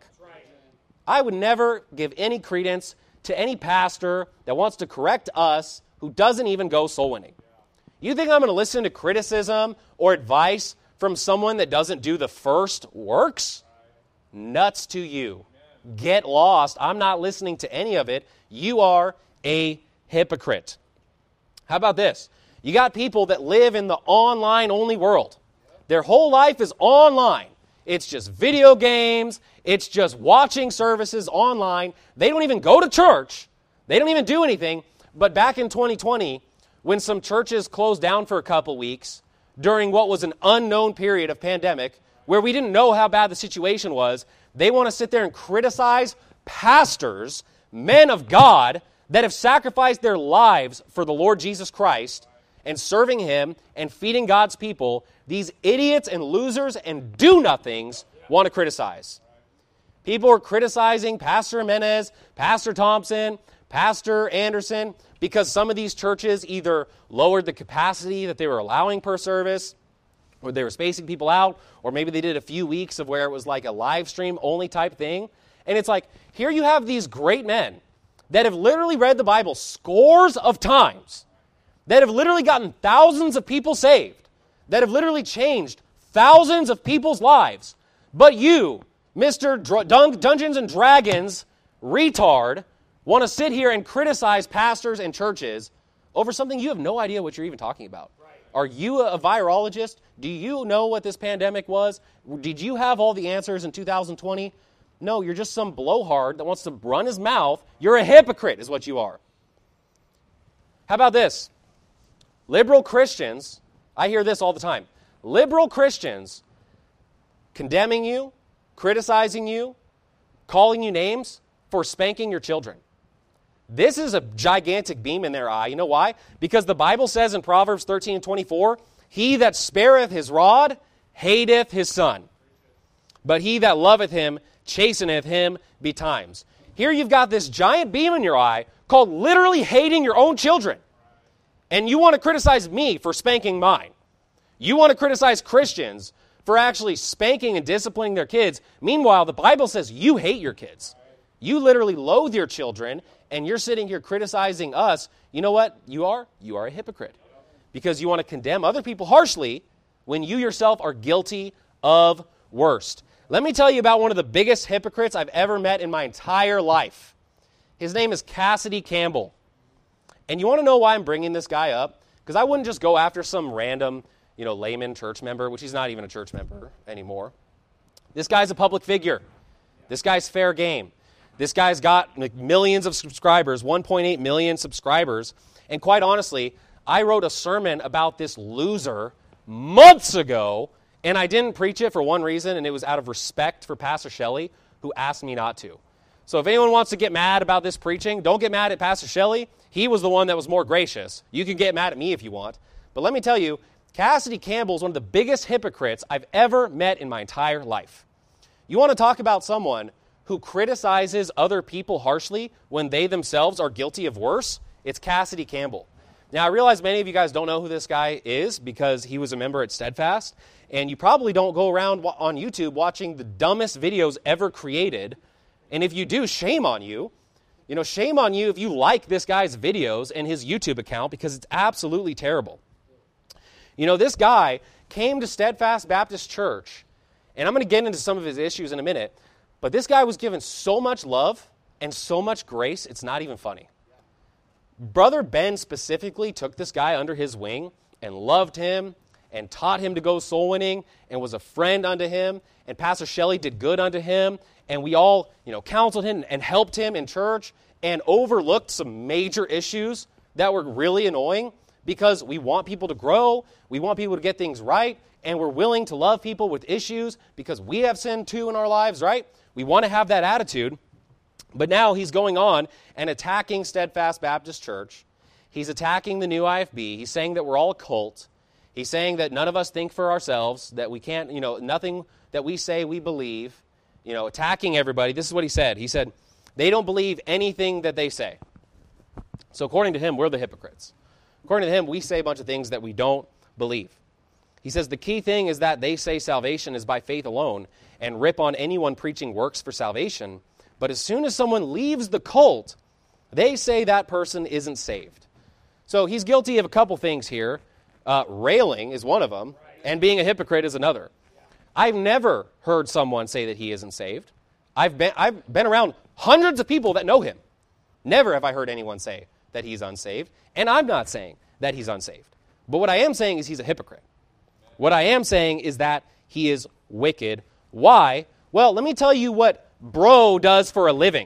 A: I would never give any credence to any pastor that wants to correct us who doesn't even go soul winning. You think I'm going to listen to criticism or advice from someone that doesn't do the first works? Nuts to you. Get lost. I'm not listening to any of it. You are a hypocrite. How about this? You got people that live in the online-only world. Their whole life is online. It's just video games. It's just watching services online. They don't even go to church. They don't even do anything. But back in 2020, when some churches closed down for a couple weeks during what was an unknown period of pandemic, where we didn't know how bad the situation was, they want to sit there and criticize pastors, men of God, that have sacrificed their lives for the Lord Jesus Christ and serving Him and feeding God's people. These idiots and losers and do-nothings want to criticize. People are criticizing Pastor Jimenez, Pastor Thompson, Pastor Anderson, because some of these churches either lowered the capacity that they were allowing per service, or they were spacing people out, or maybe they did a few weeks of where it was like a live stream only type thing. And it's like, here you have these great men that have literally read the Bible scores of times, that have literally gotten thousands of people saved, that have literally changed thousands of people's lives. But you, Mr. Dungeons and Dragons retard, want to sit here and criticize pastors and churches over something you have no idea what you're even talking about. Right. Are you a virologist? Do you know what this pandemic was? Did you have all the answers in 2020? No, you're just some blowhard that wants to run his mouth. You're a hypocrite is what you are. How about this? Liberal Christians, I hear this all the time. Liberal Christians condemning you, criticizing you, calling you names for spanking your children. This is a gigantic beam in their eye. You know why? Because the Bible says in Proverbs 13:24, he that spareth his rod hateth his son, but he that loveth him chasteneth him betimes. Here you've got this giant beam in your eye called literally hating your own children. And you want to criticize me for spanking mine. You want to criticize Christians for actually spanking and disciplining their kids. Meanwhile, the Bible says you hate your kids. You literally loathe your children, and you're sitting here criticizing us. You know what you are? You are a hypocrite. Because you want to condemn other people harshly when you yourself are guilty of worst. Let me tell you about one of the biggest hypocrites I've ever met in my entire life. His name is Cassidy Campbell. And you want to know why I'm bringing this guy up? Because I wouldn't just go after some random, layman church member, which he's not even a church member anymore. This guy's a public figure. This guy's fair game. This guy's got millions of subscribers, 1.8 million subscribers. And quite honestly, I wrote a sermon about this loser months ago, and I didn't preach it for one reason, and it was out of respect for Pastor Shelley, who asked me not to. So if anyone wants to get mad about this preaching, don't get mad at Pastor Shelley. He was the one that was more gracious. You can get mad at me if you want. But let me tell you, Cassidy Campbell is one of the biggest hypocrites I've ever met in my entire life. You want to talk about someone who criticizes other people harshly when they themselves are guilty of worse? It's Cassidy Campbell. Now, I realize many of you guys don't know who this guy is because he was a member at Steadfast, and you probably don't go around on YouTube watching the dumbest videos ever created. And if you do, shame on you. You know, shame on you if you like this guy's videos and his YouTube account, because it's absolutely terrible. You know, this guy came to Steadfast Baptist Church, and I'm going to get into some of his issues in a minute, but this guy was given so much love and so much grace, it's not even funny. Brother Ben specifically took this guy under his wing and loved him and taught him to go soul winning and was a friend unto him, and Pastor Shelley did good unto him, and we all, counseled him and helped him in church and overlooked some major issues that were really annoying because we want people to grow, we want people to get things right, and we're willing to love people with issues because we have sin too in our lives, right? We want to have that attitude. But now he's going on and attacking Steadfast Baptist Church. He's attacking the new IFB. He's saying that we're all a cult. He's saying that none of us think for ourselves, that we can't, nothing that we say we believe, attacking everybody. This is what he said. He said, they don't believe anything that they say. So according to him, we're the hypocrites. According to him, we say a bunch of things that we don't believe. He says the key thing is that they say salvation is by faith alone and rip on anyone preaching works for salvation. But as soon as someone leaves the cult, they say that person isn't saved. So he's guilty of a couple things here. Railing is one of them, and being a hypocrite is another. I've never heard someone say that he isn't saved. I've been around hundreds of people that know him. Never have I heard anyone say that he's unsaved, and I'm not saying that he's unsaved. But what I am saying is he's a hypocrite. What I am saying is that he is wicked. Why? Well, let me tell you what bro does for a living.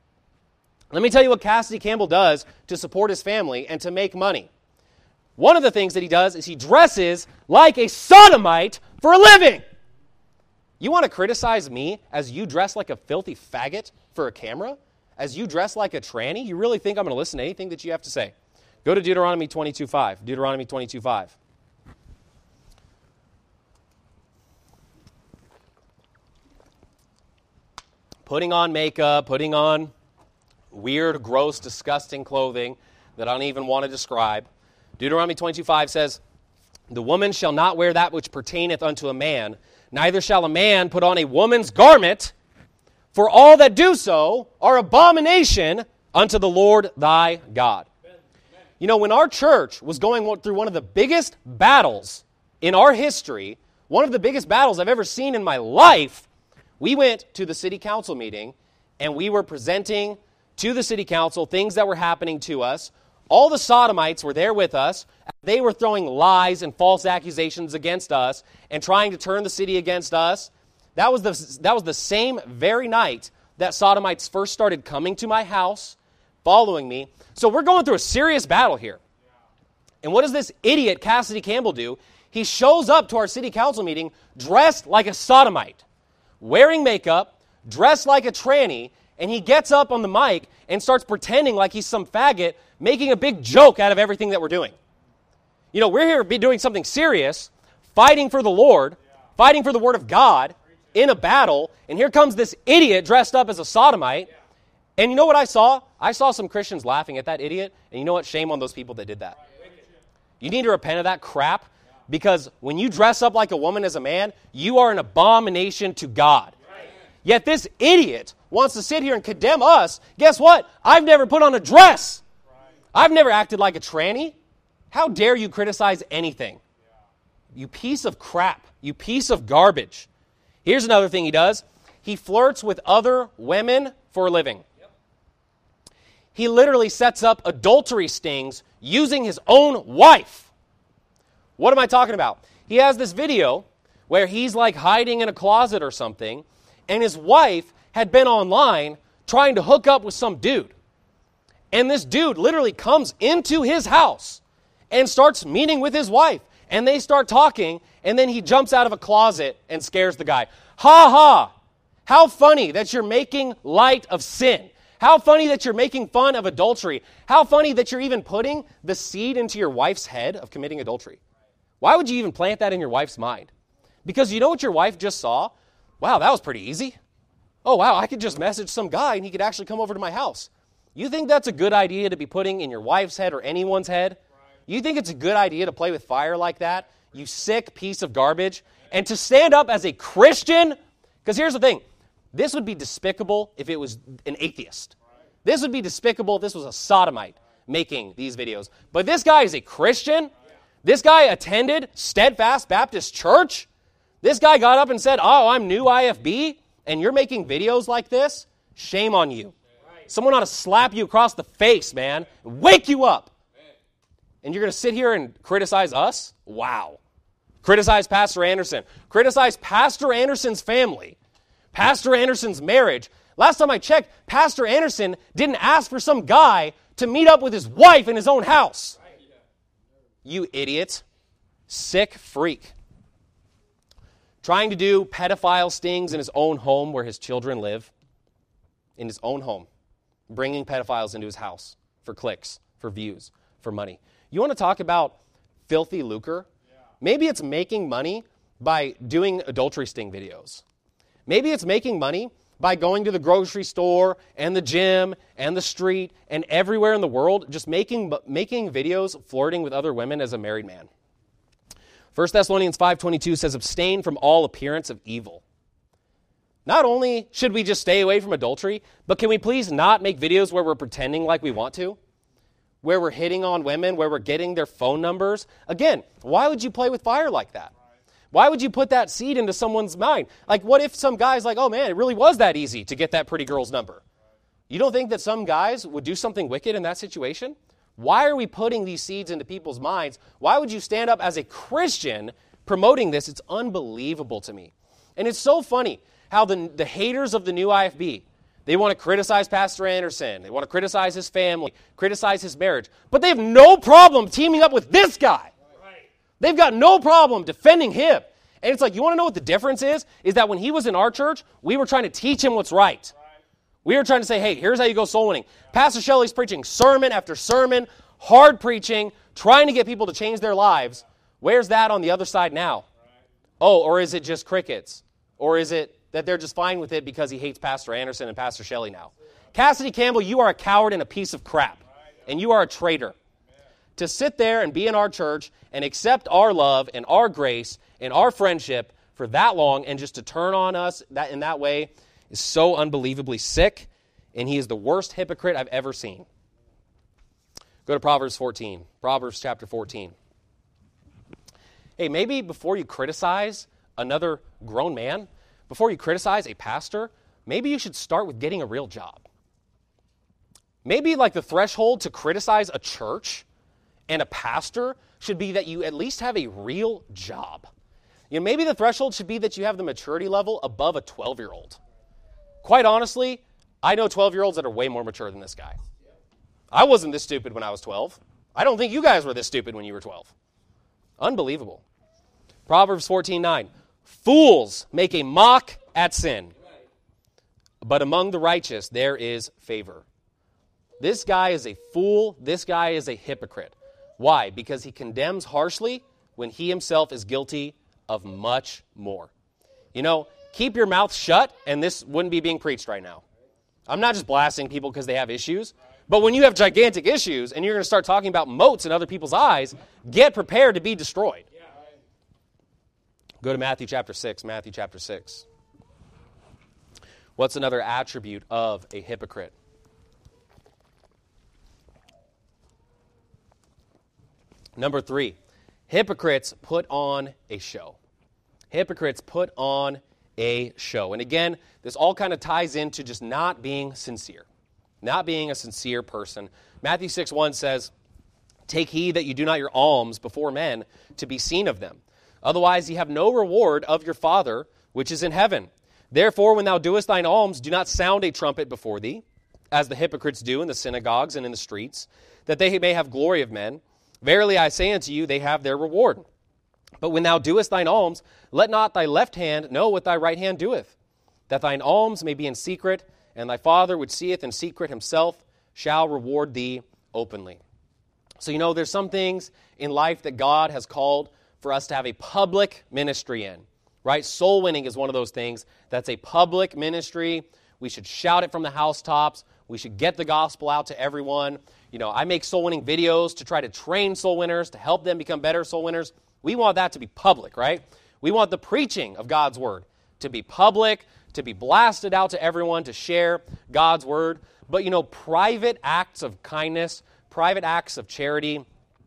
A: Let me tell you what Cassidy Campbell does to support his family and to make money. One of the things that he does is he dresses like a sodomite for a living. You want to criticize me as you dress like a filthy faggot for a camera? As you dress like a tranny? You really think I'm going to listen to anything that you have to say? Go to Deuteronomy 22:5. Deuteronomy 22:5. Putting on makeup, putting on weird, gross, disgusting clothing that I don't even want to describe. Deuteronomy 22:5 says, the woman shall not wear that which pertaineth unto a man, neither shall a man put on a woman's garment, for all that do so are abomination unto the Lord thy God. You know, when our church was going through one of the biggest battles in our history, one of the biggest battles I've ever seen in my life, we went to the city council meeting and we were presenting to the city council things that were happening to us. All the sodomites were there with us. They were throwing lies and false accusations against us and trying to turn the city against us. That was the same very night that sodomites first started coming to my house, following me. So we're going through a serious battle here. And what does this idiot Cassidy Campbell do? He shows up to our city council meeting dressed like a sodomite, wearing makeup, dressed like a tranny, and he gets up on the mic and starts pretending like he's some faggot, making a big joke out of everything that we're doing. You know, we're here to be doing something serious, fighting for the Lord, fighting for the Word of God in a battle, and here comes this idiot dressed up as a sodomite. And you know what I saw? I saw some Christians laughing at that idiot, and you know what? Shame on those people that did that. You need to repent of that crap, because when you dress up like a woman as a man, you are an abomination to God. Yet this idiot wants to sit here and condemn us. Guess what? I've never put on a dress. I've never acted like a tranny. How dare you criticize anything? You piece of crap. You piece of garbage. Here's another thing he does. He flirts with other women for a living. He literally sets up adultery stings using his own wife. What am I talking about? He has this video where he's like hiding in a closet or something, and his wife had been online trying to hook up with some dude. And this dude literally comes into his house and starts meeting with his wife. And they start talking, and then he jumps out of a closet and scares the guy. Ha ha! How funny that you're making light of sin. How funny that you're making fun of adultery. How funny that you're even putting the seed into your wife's head of committing adultery. Why would you even plant that in your wife's mind? Because you know what your wife just saw? Wow, that was pretty easy. Oh, wow, I could just message some guy and he could actually come over to my house. You think that's a good idea to be putting in your wife's head or anyone's head? You think it's a good idea to play with fire like that? You sick piece of garbage. And to stand up as a Christian, because here's the thing, this would be despicable if it was an atheist. This would be despicable if this was a sodomite making these videos. But this guy is a Christian. This guy attended Steadfast Baptist Church. This guy got up and said, oh, I'm new IFB, and you're making videos like this? Shame on you. Someone ought to slap you across the face, man, and wake you up. And you're going to sit here and criticize us? Wow. Criticize Pastor Anderson. Criticize Pastor Anderson's family. Pastor Anderson's marriage. Last time I checked, Pastor Anderson didn't ask for some guy to meet up with his wife in his own house. You idiot. Sick freak. Trying to do pedophile stings in his own home where his children live. In his own home. Bringing pedophiles into his house for clicks, for views, for money. You want to talk about filthy lucre? Maybe it's making money by doing adultery sting videos. Maybe it's making money by going to the grocery store and the gym and the street and everywhere in the world, just making videos flirting with other women as a married man. 1 Thessalonians 5:22 says, abstain from all appearance of evil. Not only should we just stay away from adultery, but can we please not make videos where we're pretending like we want to? Where we're hitting on women, where we're getting their phone numbers? Again, why would you play with fire like that? Why would you put that seed into someone's mind? Like, what if some guy's like, oh man, it really was that easy to get that pretty girl's number? You don't think that some guys would do something wicked in that situation? Why are we putting these seeds into people's minds? Why would you stand up as a Christian promoting this? It's unbelievable to me. And it's so funny how the haters of the new IFB, they want to criticize Pastor Anderson. They want to criticize his family, criticize his marriage. But they have no problem teaming up with this guy. They've got no problem defending him. And it's like, you want to know what the difference is? Is that when he was in our church, we were trying to teach him what's right. We were trying to say, hey, here's how you go soul winning. Pastor Shelley's preaching sermon after sermon, hard preaching, trying to get people to change their lives. Where's that on the other side now? Oh, or is it just crickets? Or is it that they're just fine with it because he hates Pastor Anderson and Pastor Shelley now? Cassidy Campbell, you are a coward and a piece of crap. And you are a traitor. To sit there and be in our church and accept our love and our grace and our friendship for that long and just to turn on us that in that way is so unbelievably sick, and he is the worst hypocrite I've ever seen. Go to Proverbs 14. Proverbs chapter 14. Hey, maybe before you criticize another grown man, before you criticize a pastor, maybe you should start with getting a real job. Maybe like the threshold to criticize a church and a pastor should be that you at least have a real job. You know, maybe the threshold should be that you have the maturity level above a 12-year-old. Quite honestly, I know 12-year-olds that are way more mature than this guy. I wasn't this stupid when I was 12. I don't think you guys were this stupid when you were 12. Unbelievable. Proverbs 14:9. Fools make a mock at sin, but among the righteous there is favor. This guy is a fool. This guy is a hypocrite. Why? Because he condemns harshly when he himself is guilty of much more. You know, keep your mouth shut, and this wouldn't be being preached right now. I'm not just blasting people because they have issues, but when you have gigantic issues and you're going to start talking about motes in other people's eyes, get prepared to be destroyed. Go to Matthew chapter 6. Matthew chapter 6. What's another attribute of a hypocrite? Number 3, hypocrites put on a show. Hypocrites put on a show. And again, this all kind of ties into just not being sincere. Not being a sincere person. Matthew 6:1 says, take heed that you do not your alms before men to be seen of them. Otherwise ye have no reward of your Father which is in heaven. Therefore, when thou doest thine alms, do not sound a trumpet before thee, as the hypocrites do in the synagogues and in the streets, that they may have glory of men. Verily I say unto you, they have their reward. But when thou doest thine alms, let not thy left hand know what thy right hand doeth, that thine alms may be in secret, and thy Father which seeth in secret himself shall reward thee openly. So, you know, there's some things in life that God has called for us to have a public ministry in, right? Soul winning is one of those things that's a public ministry. We should shout it from the housetops. We should get the gospel out to everyone. I make soul winning videos to try to train soul winners, to help them become better soul winners. We want that to be public, right? We want the preaching of God's word to be public, to be blasted out to everyone, to share God's word. But, private acts of kindness, private acts of charity,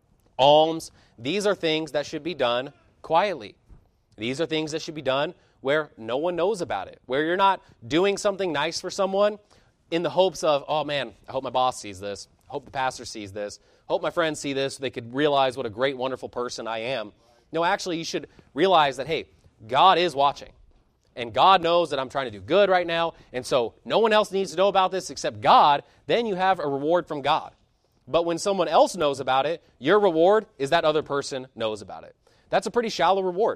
A: alms, these are things that should be done quietly. These are things that should be done where no one knows about it, where you're not doing something nice for someone in the hopes of, oh man, I hope my boss sees this. I hope the pastor sees this. I hope my friends see this so they could realize what a great, wonderful person I am. No, actually, you should realize that, hey, God is watching. And God knows that I'm trying to do good right now. And so no one else needs to know about this except God. Then you have a reward from God. But when someone else knows about it, your reward is that other person knows about it. That's a pretty shallow reward.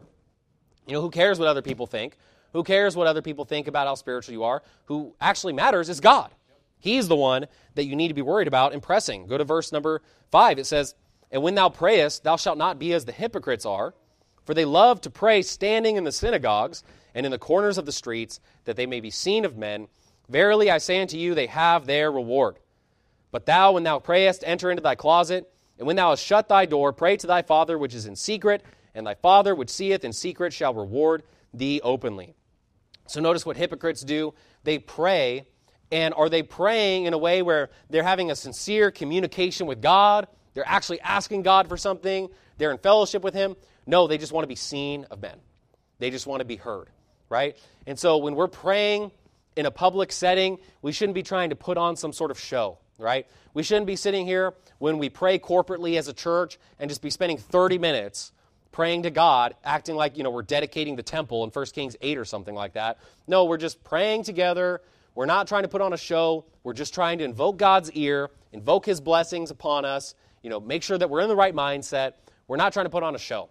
A: Who cares what other people think? Who cares what other people think about how spiritual you are? Who actually matters is God. He's the one that you need to be worried about impressing. Go to verse number 5. It says, "And when thou prayest, thou shalt not be as the hypocrites are, for they love to pray standing in the synagogues and in the corners of the streets, that they may be seen of men. Verily I say unto you, they have their reward. But thou, when thou prayest, enter into thy closet, and when thou hast shut thy door, pray to thy Father which is in secret, and thy Father which seeth in secret shall reward thee openly." So notice what hypocrites do. They pray, and are they praying in a way where they're having a sincere communication with God? They're actually asking God for something. They're in fellowship with Him. No, they just want to be seen of men. They just want to be heard, right? And so when we're praying in a public setting, we shouldn't be trying to put on some sort of show, right? We shouldn't be sitting here when we pray corporately as a church and just be spending 30 minutes praying to God, acting like, we're dedicating the temple in 1 Kings 8 or something like that. No, we're just praying together. We're not trying to put on a show. We're just trying to invoke God's ear, invoke His blessings upon us, make sure that we're in the right mindset. We're not trying to put on a show.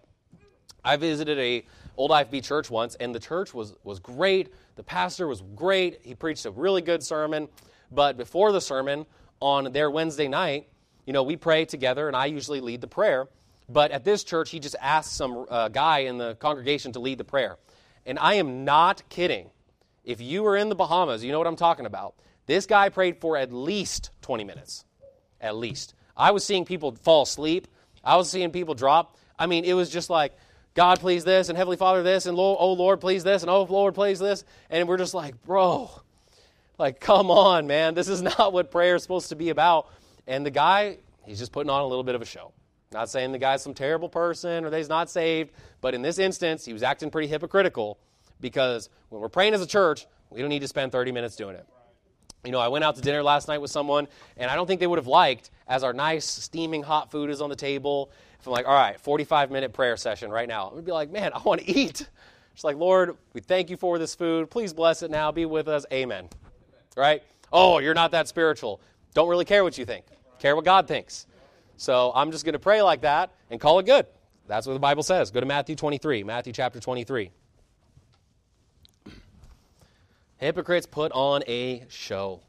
A: I visited a old IFB church once, and the church was great. The pastor was great. He preached a really good sermon. But before the sermon, on their Wednesday night, we pray together, and I usually lead the prayer. But at this church, he just asked some guy in the congregation to lead the prayer. And I am not kidding. If you were in the Bahamas, you know what I'm talking about. This guy prayed for at least 20 minutes. At least. I was seeing people fall asleep. I was seeing people drop. It was just like, God, please this, and Heavenly Father this, and oh, Lord, please this, and oh, Lord, please this. And we're just like, bro, come on, man. This is not what prayer is supposed to be about. And the guy, he's just putting on a little bit of a show. Not saying the guy's some terrible person or that he's not saved, but in this instance, he was acting pretty hypocritical because when we're praying as a church, we don't need to spend 30 minutes doing it. I went out to dinner last night with someone, and I don't think they would have liked, as our nice, steaming hot food is on the table, if I'm like, all right, 45-minute prayer session right now. I would be like, man, I want to eat. Just like, Lord, we thank you for this food. Please bless it now. Be with us. Amen. Right? Oh, you're not that spiritual. Don't really care what you think. Care what God thinks. So I'm just going to pray like that and call it good. That's what the Bible says. Go to Matthew 23, Matthew chapter 23. Hypocrites put on a show.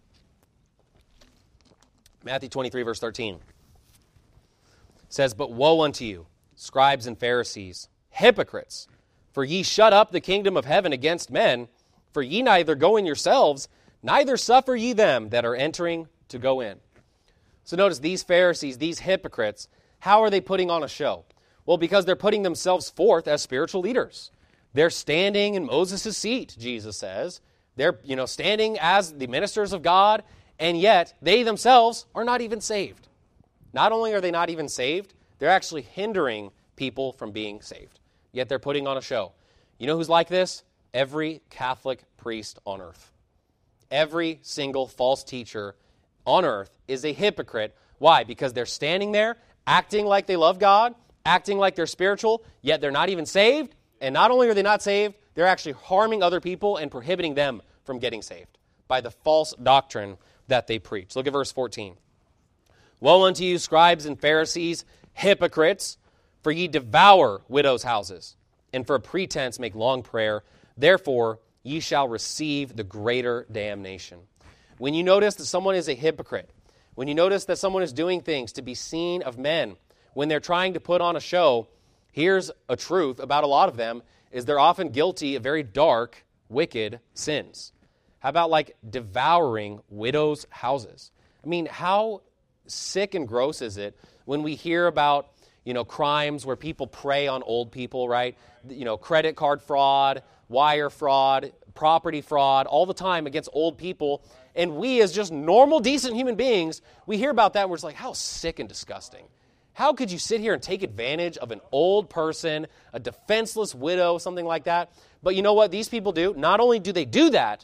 A: Matthew 23, verse 13. Says, "But woe unto you, scribes and Pharisees, hypocrites, for ye shut up the kingdom of heaven against men, for ye neither go in yourselves, neither suffer ye them that are entering to go in." So notice these Pharisees, these hypocrites, how are they putting on a show? Well, because they're putting themselves forth as spiritual leaders. They're standing in Moses' seat, Jesus says. They're, standing as the ministers of God, and yet they themselves are not even saved. Not only are they not even saved, they're actually hindering people from being saved. Yet they're putting on a show. You know who's like this? Every Catholic priest on earth. Every single false teacher on earth is a hypocrite. Why? Because they're standing there, acting like they love God, acting like they're spiritual, yet they're not even saved. And not only are they not saved, they're actually harming other people and prohibiting them from getting saved by the false doctrine that they preach. Look at verse 14. "Woe unto you, scribes and Pharisees, hypocrites, for ye devour widows' houses, and for a pretense make long prayer. Therefore ye shall receive the greater damnation." When you notice that someone is a hypocrite, when you notice that someone is doing things to be seen of men, when they're trying to put on a show, here's a truth about a lot of them, is they're often guilty of very dark, wicked sins. How about like devouring widows' houses? I mean, how sick and gross is it when we hear about, crimes where people prey on old people, right? Credit card fraud, wire fraud, property fraud, all the time against old people. And we as just normal, decent human beings, we hear about that and we're just like, how sick and disgusting. How could you sit here and take advantage of an old person, a defenseless widow, something like that? But you know what these people do? Not only do they do that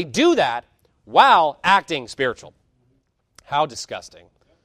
A: while acting spiritual. How disgusting.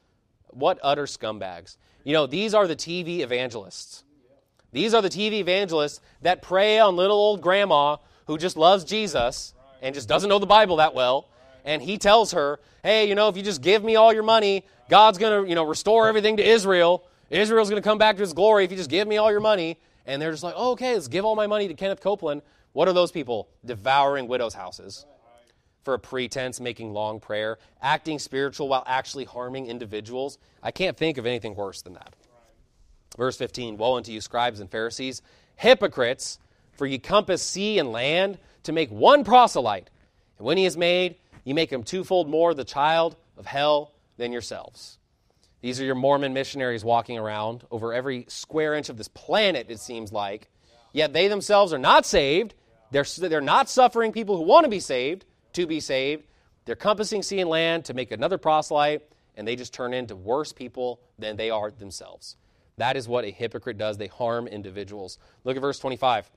A: What utter scumbags. These are the TV evangelists. These are the TV evangelists that prey on little old grandma who just loves Jesus and just doesn't know the Bible that well. And he tells her, hey, if you just give me all your money, God's going to, restore everything to Israel. Israel's going to come back to his glory if you just give me all your money. And they're just like, oh, okay, let's give all my money to Kenneth Copeland. What are those people? Devouring widows' houses for a pretense, making long prayer, acting spiritual while actually harming individuals. I can't think of anything worse than that. Verse 15, woe unto you, scribes and Pharisees, hypocrites, for ye compass sea and land to make one proselyte. And when he is made, ye make him twofold more the child of hell than yourselves. These are your Mormon missionaries walking around over every square inch of this planet, it seems like. Yet they themselves are not saved. They're not suffering people who want to be saved to be saved. They're compassing sea and land to make another proselyte, and they just turn into worse people than they are themselves. That is what a hypocrite does. They harm individuals. Look at verse 25.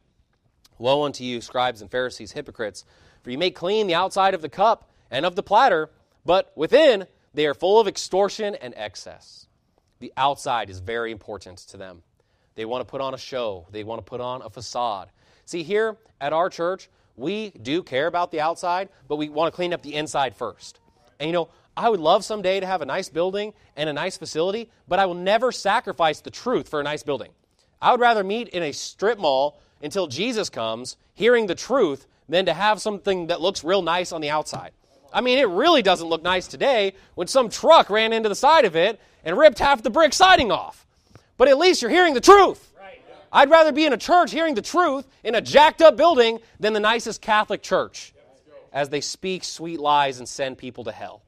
A: Woe unto you, scribes and Pharisees, hypocrites, for you make clean the outside of the cup and of the platter, but within they are full of extortion and excess. The outside is very important to them. They want to put on a show. They want to put on a facade. See, here at our church, we do care about the outside, but we want to clean up the inside first. And I would love someday to have a nice building and a nice facility, but I will never sacrifice the truth for a nice building. I would rather meet in a strip mall until Jesus comes, hearing the truth, than to have something that looks real nice on the outside. I mean, it really doesn't look nice today when some truck ran into the side of it and ripped half the brick siding off. But at least you're hearing the truth. I'd rather be in a church hearing the truth in a jacked up building than the nicest Catholic church as they speak sweet lies and send people to hell.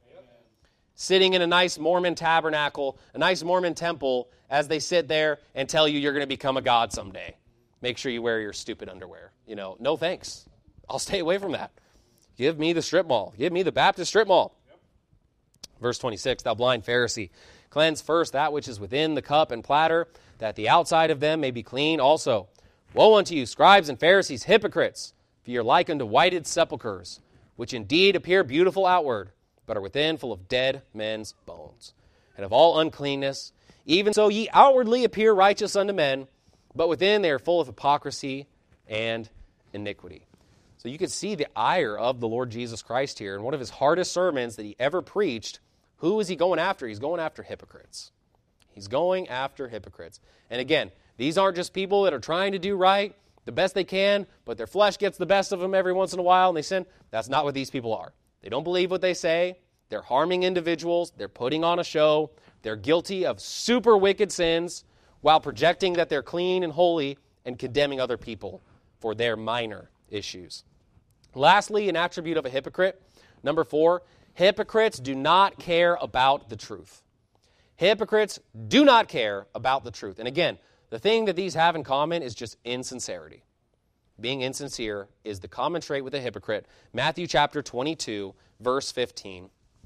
A: Sitting in a nice Mormon tabernacle, a nice Mormon temple, as they sit there and tell you you're going to become a god someday. Make sure you wear your stupid underwear. No thanks. I'll stay away from that. Give me the strip mall. Give me the Baptist strip mall. Verse 26, thou blind Pharisee, cleanse first that which is within the cup and platter, that the outside of them may be clean also. Woe unto you, scribes and Pharisees, hypocrites, for ye are like unto whited sepulchres, which indeed appear beautiful outward, but are within full of dead men's bones, and of all uncleanness. Even so ye outwardly appear righteous unto men, but within they are full of hypocrisy and iniquity. So you can see the ire of the Lord Jesus Christ here. In one of his hardest sermons that he ever preached, who is he going after? He's going after hypocrites. He's going after hypocrites. And again, these aren't just people that are trying to do right the best they can, but their flesh gets the best of them every once in a while and they sin. That's not what these people are. They don't believe what they say. They're harming individuals. They're putting on a show. They're guilty of super wicked sins while projecting that they're clean and holy and condemning other people for their minor issues. Lastly, an attribute of a hypocrite. Number 4, hypocrites do not care about the truth. Hypocrites do not care about the truth. And again, the thing that these have in common is just insincerity. Being insincere is the common trait with a hypocrite. Matthew chapter 22, verse 15.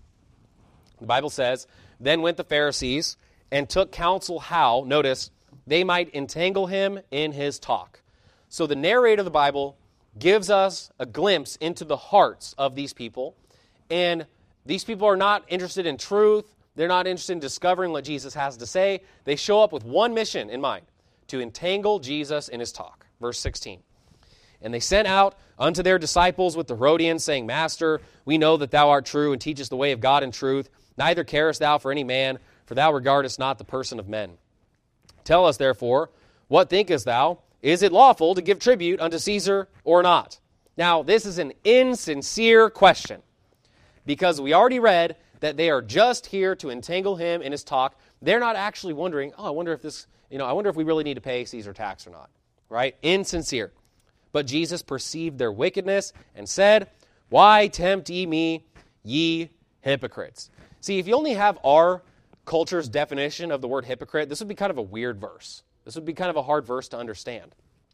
A: The Bible says, then went the Pharisees and took counsel how, notice, they might entangle him in his talk. So the narrator of the Bible gives us a glimpse into the hearts of these people. And these people are not interested in truth. They're not interested in discovering what Jesus has to say. They show up with one mission in mind, to entangle Jesus in his talk. Verse 16. And they sent out unto their disciples with the Herodians, saying, Master, we know that thou art true and teachest the way of God in truth. Neither carest thou for any man, for thou regardest not the person of men. Tell us, therefore, what thinkest thou? Is it lawful to give tribute unto Caesar or not? Now, this is an insincere question, because we already read that they are just here to entangle him in his talk. they're not actually wondering, I wonder if we really need to pay Caesar tax or not, right? Insincere. But Jesus perceived their wickedness and said, why tempt ye me, ye hypocrites? See, if you only have our culture's definition of the word hypocrite, this would be kind of a weird verse. This would be kind of a hard verse to understand.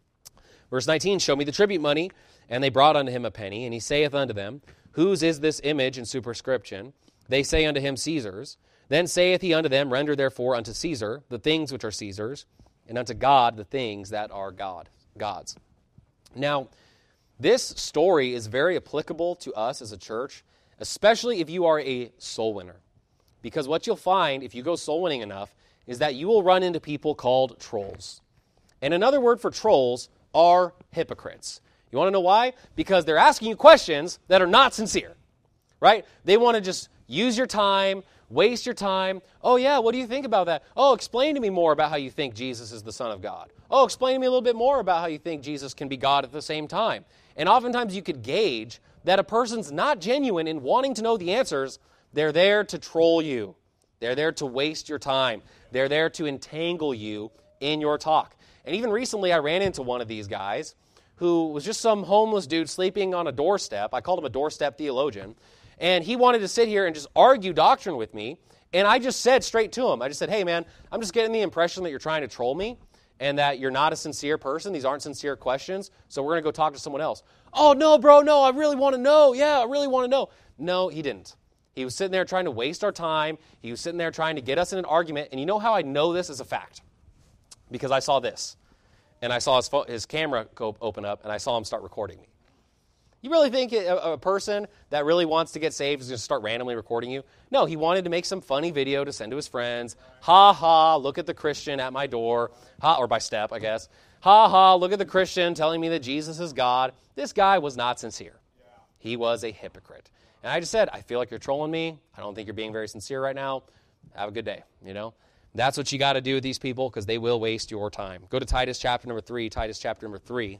A: Verse 19, show me the tribute money. And they brought unto him a penny, and he saith unto them, whose is this image and superscription? They say unto him, Caesar's. Then saith he unto them, render therefore unto Caesar the things which are Caesar's, and unto God the things that are God's. Now, this story is very applicable to us as a church, especially if you are a soul winner. Because what you'll find if you go soul winning enough is that you will run into people called trolls. And another word for trolls are hypocrites. You want to know why? Because they're asking you questions that are not sincere, right? They want to just use your time, waste your time. Oh yeah, what do you think about that? Oh, explain to me more about how you think Jesus is the Son of God. Oh, explain to me a little bit more about how you think Jesus can be God at the same time. And oftentimes you could gauge that a person's not genuine in wanting to know the answers. They're there to troll you. They're there to waste your time. They're there to entangle you in your talk. And even recently I ran into one of these guys who was just some homeless dude sleeping on a doorstep. I called him a doorstep theologian. And he wanted to sit here and just argue doctrine with me. And I just said straight to him, I just said, hey man, I'm just getting the impression that you're trying to troll me and that you're not a sincere person. These aren't sincere questions. So we're going to go talk to someone else. Oh, no, bro, no, I really want to know. Yeah, I really want to know. No, he didn't. He was sitting there trying to waste our time. He was sitting there trying to get us in an argument. And you know how I know this is a fact? Because I saw this. And I saw his camera go open up, and I saw him start recording me. You really think a person that really wants to get saved is going to start randomly recording you? No, he wanted to make some funny video to send to his friends. Ha ha, look at the Christian at my door. Ha, or by step, I guess. Ha ha, look at the Christian telling me that Jesus is God. This guy was not sincere. He was a hypocrite. And I just said, I feel like you're trolling me. I don't think you're being very sincere right now. Have a good day, you know? That's what you got to do with these people because they will waste your time. Go to Titus chapter number 3. Titus chapter number 3.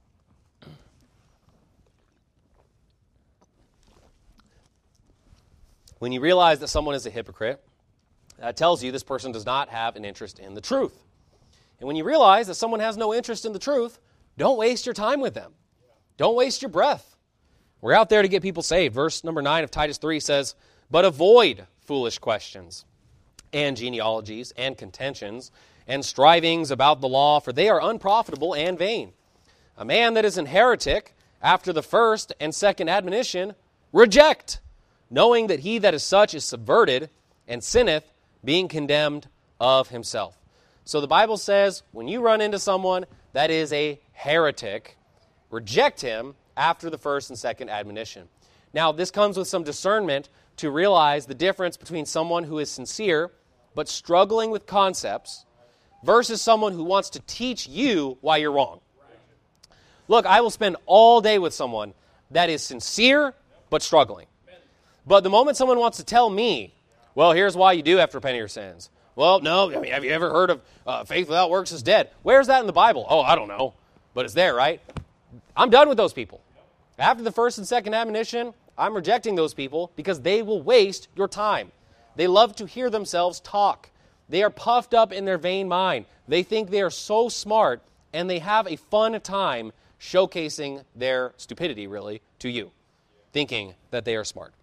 A: When you realize that someone is a hypocrite, that tells you this person does not have an interest in the truth. And when you realize that someone has no interest in the truth, don't waste your time with them. Don't waste your breath. We're out there to get people saved. Verse number 9 of Titus 3 says, but avoid foolish questions and genealogies, and contentions, and strivings about the law, for they are unprofitable and vain. A man that is an heretic, after the first and second admonition, reject, knowing that he that is such is subverted, and sinneth, being condemned of himself. So the Bible says, when you run into someone that is a heretic, reject him after the first and second admonition. Now, this comes with some discernment to realize the difference between someone who is sincere but struggling with concepts versus someone who wants to teach you why you're wrong. Look, I will spend all day with someone that is sincere but struggling. But the moment someone wants to tell me, well, here's why you do have to repent of your sins. Well, no, I mean, have you ever heard of faith without works is dead? Where's that in the Bible? Oh, I don't know. But it's there, right? I'm done with those people. After the first and second admonition, I'm rejecting those people because they will waste your time. They love to hear themselves talk. They are puffed up in their vain mind. They think they are so smart, and they have a fun time showcasing their stupidity, really, to you, thinking that they are smart.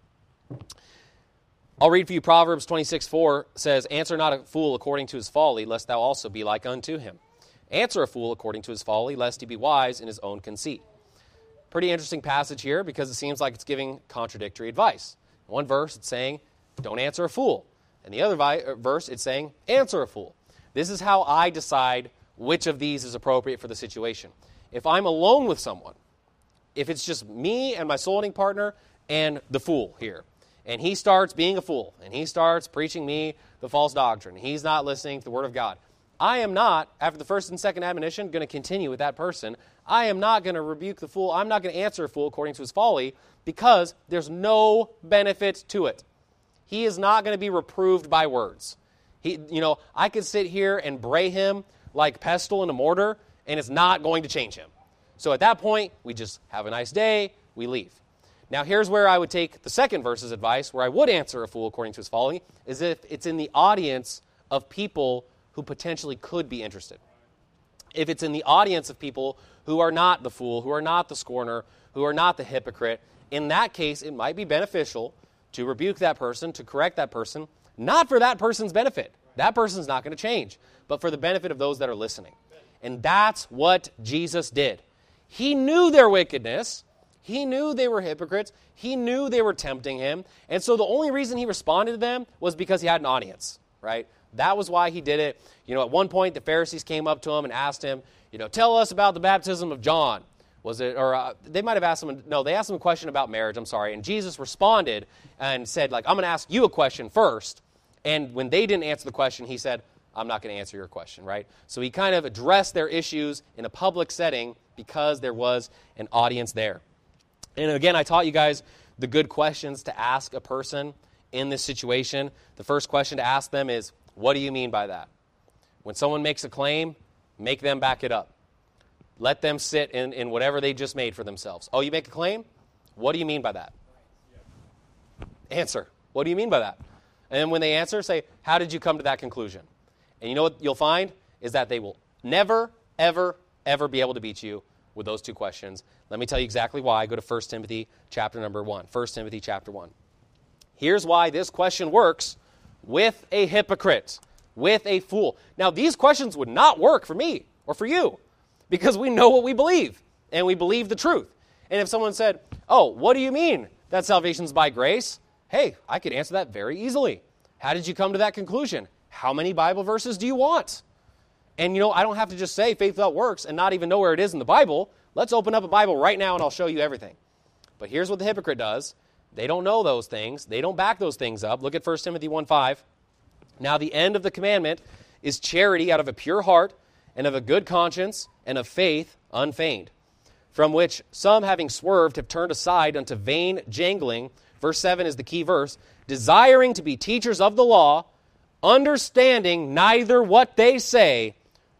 A: I'll read for you Proverbs 26:4 says, answer not a fool according to his folly, lest thou also be like unto him. Answer a fool according to his folly, lest he be wise in his own conceit. Pretty interesting passage here because it seems like it's giving contradictory advice. In one verse, it's saying, don't answer a fool. And the other verse, it's saying, answer a fool. This is how I decide which of these is appropriate for the situation. If I'm alone with someone, if it's just me and my soul winning partner and the fool here, and he starts being a fool, and he starts preaching me the false doctrine, he's not listening to the Word of God, I am not, after the first and second admonition, going to continue with that person. I am not going to rebuke the fool. I'm not going to answer a fool according to his folly because there's no benefit to it. He is not going to be reproved by words. I could sit here and bray him like pestle in a mortar, and it's not going to change him. So at that point, we just have a nice day, we leave. Now here's where I would take the second verse's advice, where I would answer a fool according to his folly, is if it's in the audience of people who potentially could be interested. If it's in the audience of people who are not the fool, who are not the scorner, who are not the hypocrite, in that case, it might be beneficial to rebuke that person, to correct that person, not for that person's benefit. That person's not going to change, but for the benefit of those that are listening. And that's what Jesus did. He knew their wickedness. He knew they were hypocrites. He knew they were tempting him. And so the only reason he responded to them was because he had an audience, right? That was why he did it. At one point, the Pharisees came up to him and asked him, tell us about the baptism of John. Was it, or they might have asked him, no, they asked him a question about marriage, I'm sorry. And Jesus responded and said, I'm going to ask you a question first. And when they didn't answer the question, he said, I'm not going to answer your question, right? So he kind of addressed their issues in a public setting because there was an audience there. And again, I taught you guys the good questions to ask a person in this situation. The first question to ask them is, what do you mean by that? When someone makes a claim, make them back it up. Let them sit in whatever they just made for themselves. Oh, you make a claim? What do you mean by that? Answer. What do you mean by that? And then when they answer, say, how did you come to that conclusion? And you know what you'll find is that they will never, ever, ever be able to beat you with those two questions. Let me tell you exactly why. Go to 1 Timothy chapter number 1. 1 Timothy chapter 1. Here's why this question works with a hypocrite, with a fool. Now, these questions would not work for me or for you because we know what we believe, and we believe the truth. And if someone said, oh, what do you mean that salvation's by grace? Hey, I could answer that very easily. How did you come to that conclusion? How many Bible verses do you want? And I don't have to just say faith without works and not even know where it is in the Bible. Let's open up a Bible right now and I'll show you everything. But here's what the hypocrite does. They don't know those things. They don't back those things up. Look at 1 Timothy 1:5. Now the end of the commandment is charity out of a pure heart and of a good conscience and of faith unfeigned, from which some having swerved have turned aside unto vain jangling. Verse 7 is the key verse. Desiring to be teachers of the law, understanding neither what they say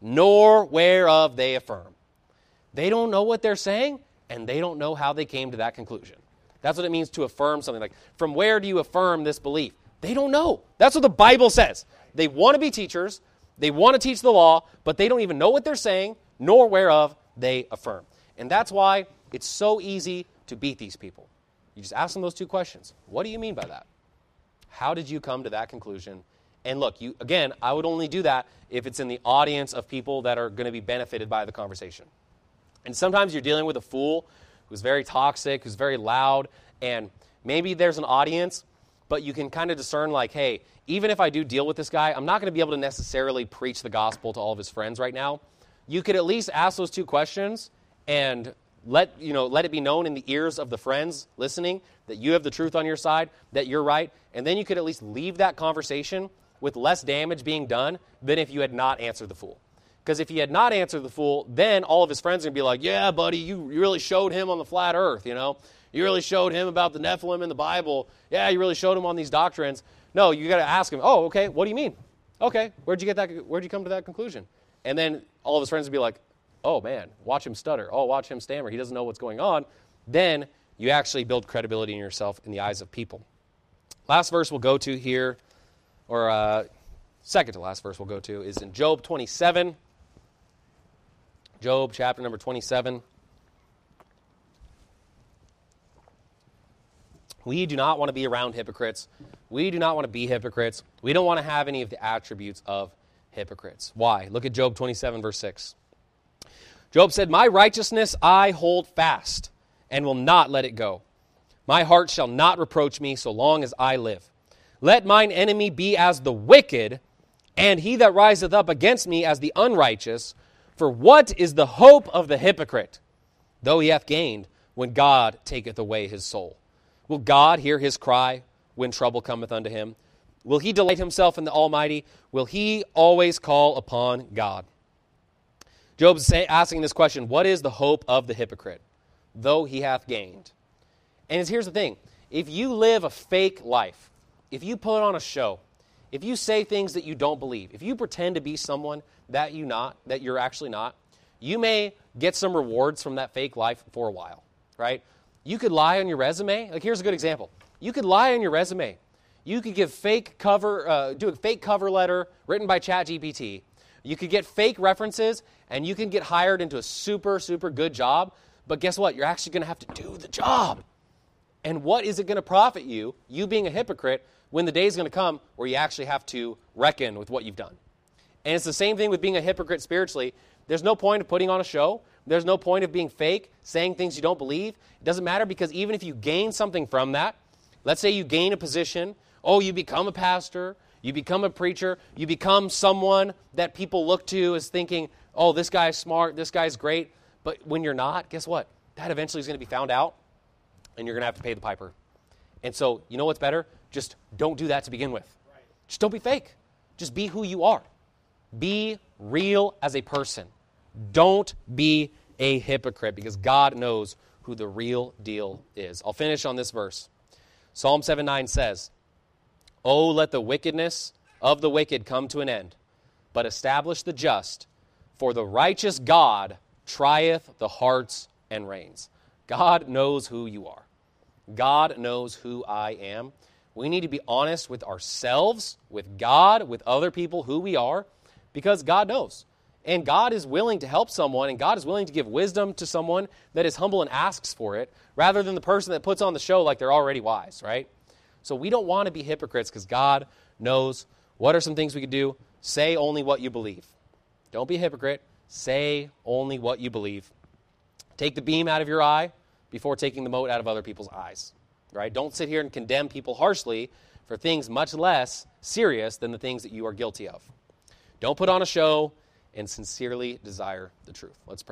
A: nor whereof they affirm. They don't know what they're saying, and they don't know how they came to that conclusion. That's what it means to affirm something. Like, from where do you affirm this belief? They don't know. That's what the Bible says. They want to be teachers, they want to teach the law, but they don't even know what they're saying, nor whereof they affirm. And that's why it's so easy to beat these people. You just ask them those two questions. What do you mean by that? How did you come to that conclusion? And look, again, I would only do that if it's in the audience of people that are going to be benefited by the conversation. And sometimes you're dealing with a fool who's very toxic, who's very loud, and maybe there's an audience, but you can kind of discern like, hey, even if I do deal with this guy, I'm not going to be able to necessarily preach the gospel to all of his friends right now. You could at least ask those two questions and let it be known in the ears of the friends listening that you have the truth on your side, that you're right, and then you could at least leave that conversation with less damage being done than if you had not answered the fool. Because if he had not answered the fool, then all of his friends are going to be like, yeah, buddy, you really showed him on the flat earth, You really showed him about the Nephilim in the Bible. Yeah, you really showed him on these doctrines. No, you got to ask him, oh, okay, what do you mean? Okay, where'd you come to that conclusion? And then all of his friends would be like, oh, man, watch him stutter. Oh, watch him stammer. He doesn't know what's going on. Then you actually build credibility in yourself in the eyes of people. Last verse we'll go to here, or second to last verse we'll go to, is in Job 27. Job chapter number 27. We do not want to be around hypocrites. We do not want to be hypocrites. We don't want to have any of the attributes of hypocrites. Why? Look at Job 27, verse 6. Job said, my righteousness I hold fast, and will not let it go. My heart shall not reproach me so long as I live. Let mine enemy be as the wicked, and he that riseth up against me as the unrighteous. For what is the hope of the hypocrite, though he hath gained, when God taketh away his soul? Will God hear his cry when trouble cometh unto him? Will he delight himself in the Almighty? Will he always call upon God? Job is asking this question, what is the hope of the hypocrite, though he hath gained? And here's the thing. If you live a fake life, if you put on a show, if you say things that you don't believe, if you pretend to be someone that you're actually not, you may get some rewards from that fake life for a while, right? You could lie on your resume. Like, here's a good example. You could lie on your resume. You could give do a fake cover letter written by ChatGPT. You could get fake references, and you can get hired into a super, super good job. But guess what? You're actually going to have to do the job. And what is it going to profit you, you being a hypocrite, when the day is going to come where you actually have to reckon with what you've done? And it's the same thing with being a hypocrite spiritually. There's no point of putting on a show. There's no point of being fake, saying things you don't believe. It doesn't matter, because even if you gain something from that, let's say you gain a position, you become a pastor, you become a preacher, you become someone that people look to as thinking, this guy's smart, this guy's great. But when you're not, guess what? That eventually is going to be found out, and you're going to have to pay the piper. And so, you know what's better? Just don't do that to begin with. Right. Just don't be fake. Just be who you are. Be real as a person. Don't be a hypocrite, because God knows who the real deal is. I'll finish on this verse. Psalm 7:9 says, "Oh, let the wickedness of the wicked come to an end, but establish the just, for the righteous God trieth the hearts and reins." God knows who you are. God knows who I am. We need to be honest with ourselves, with God, with other people, who we are, because God knows. And God is willing to help someone, and God is willing to give wisdom to someone that is humble and asks for it, rather than the person that puts on the show like they're already wise, right? So we don't want to be hypocrites, because God knows. What are some things we could do? Say only what you believe. Don't be a hypocrite. Say only what you believe. Take the beam out of your eye before taking the mote out of other people's eyes, right? Don't sit here and condemn people harshly for things much less serious than the things that you are guilty of. Don't put on a show, and sincerely desire the truth. Let's pray.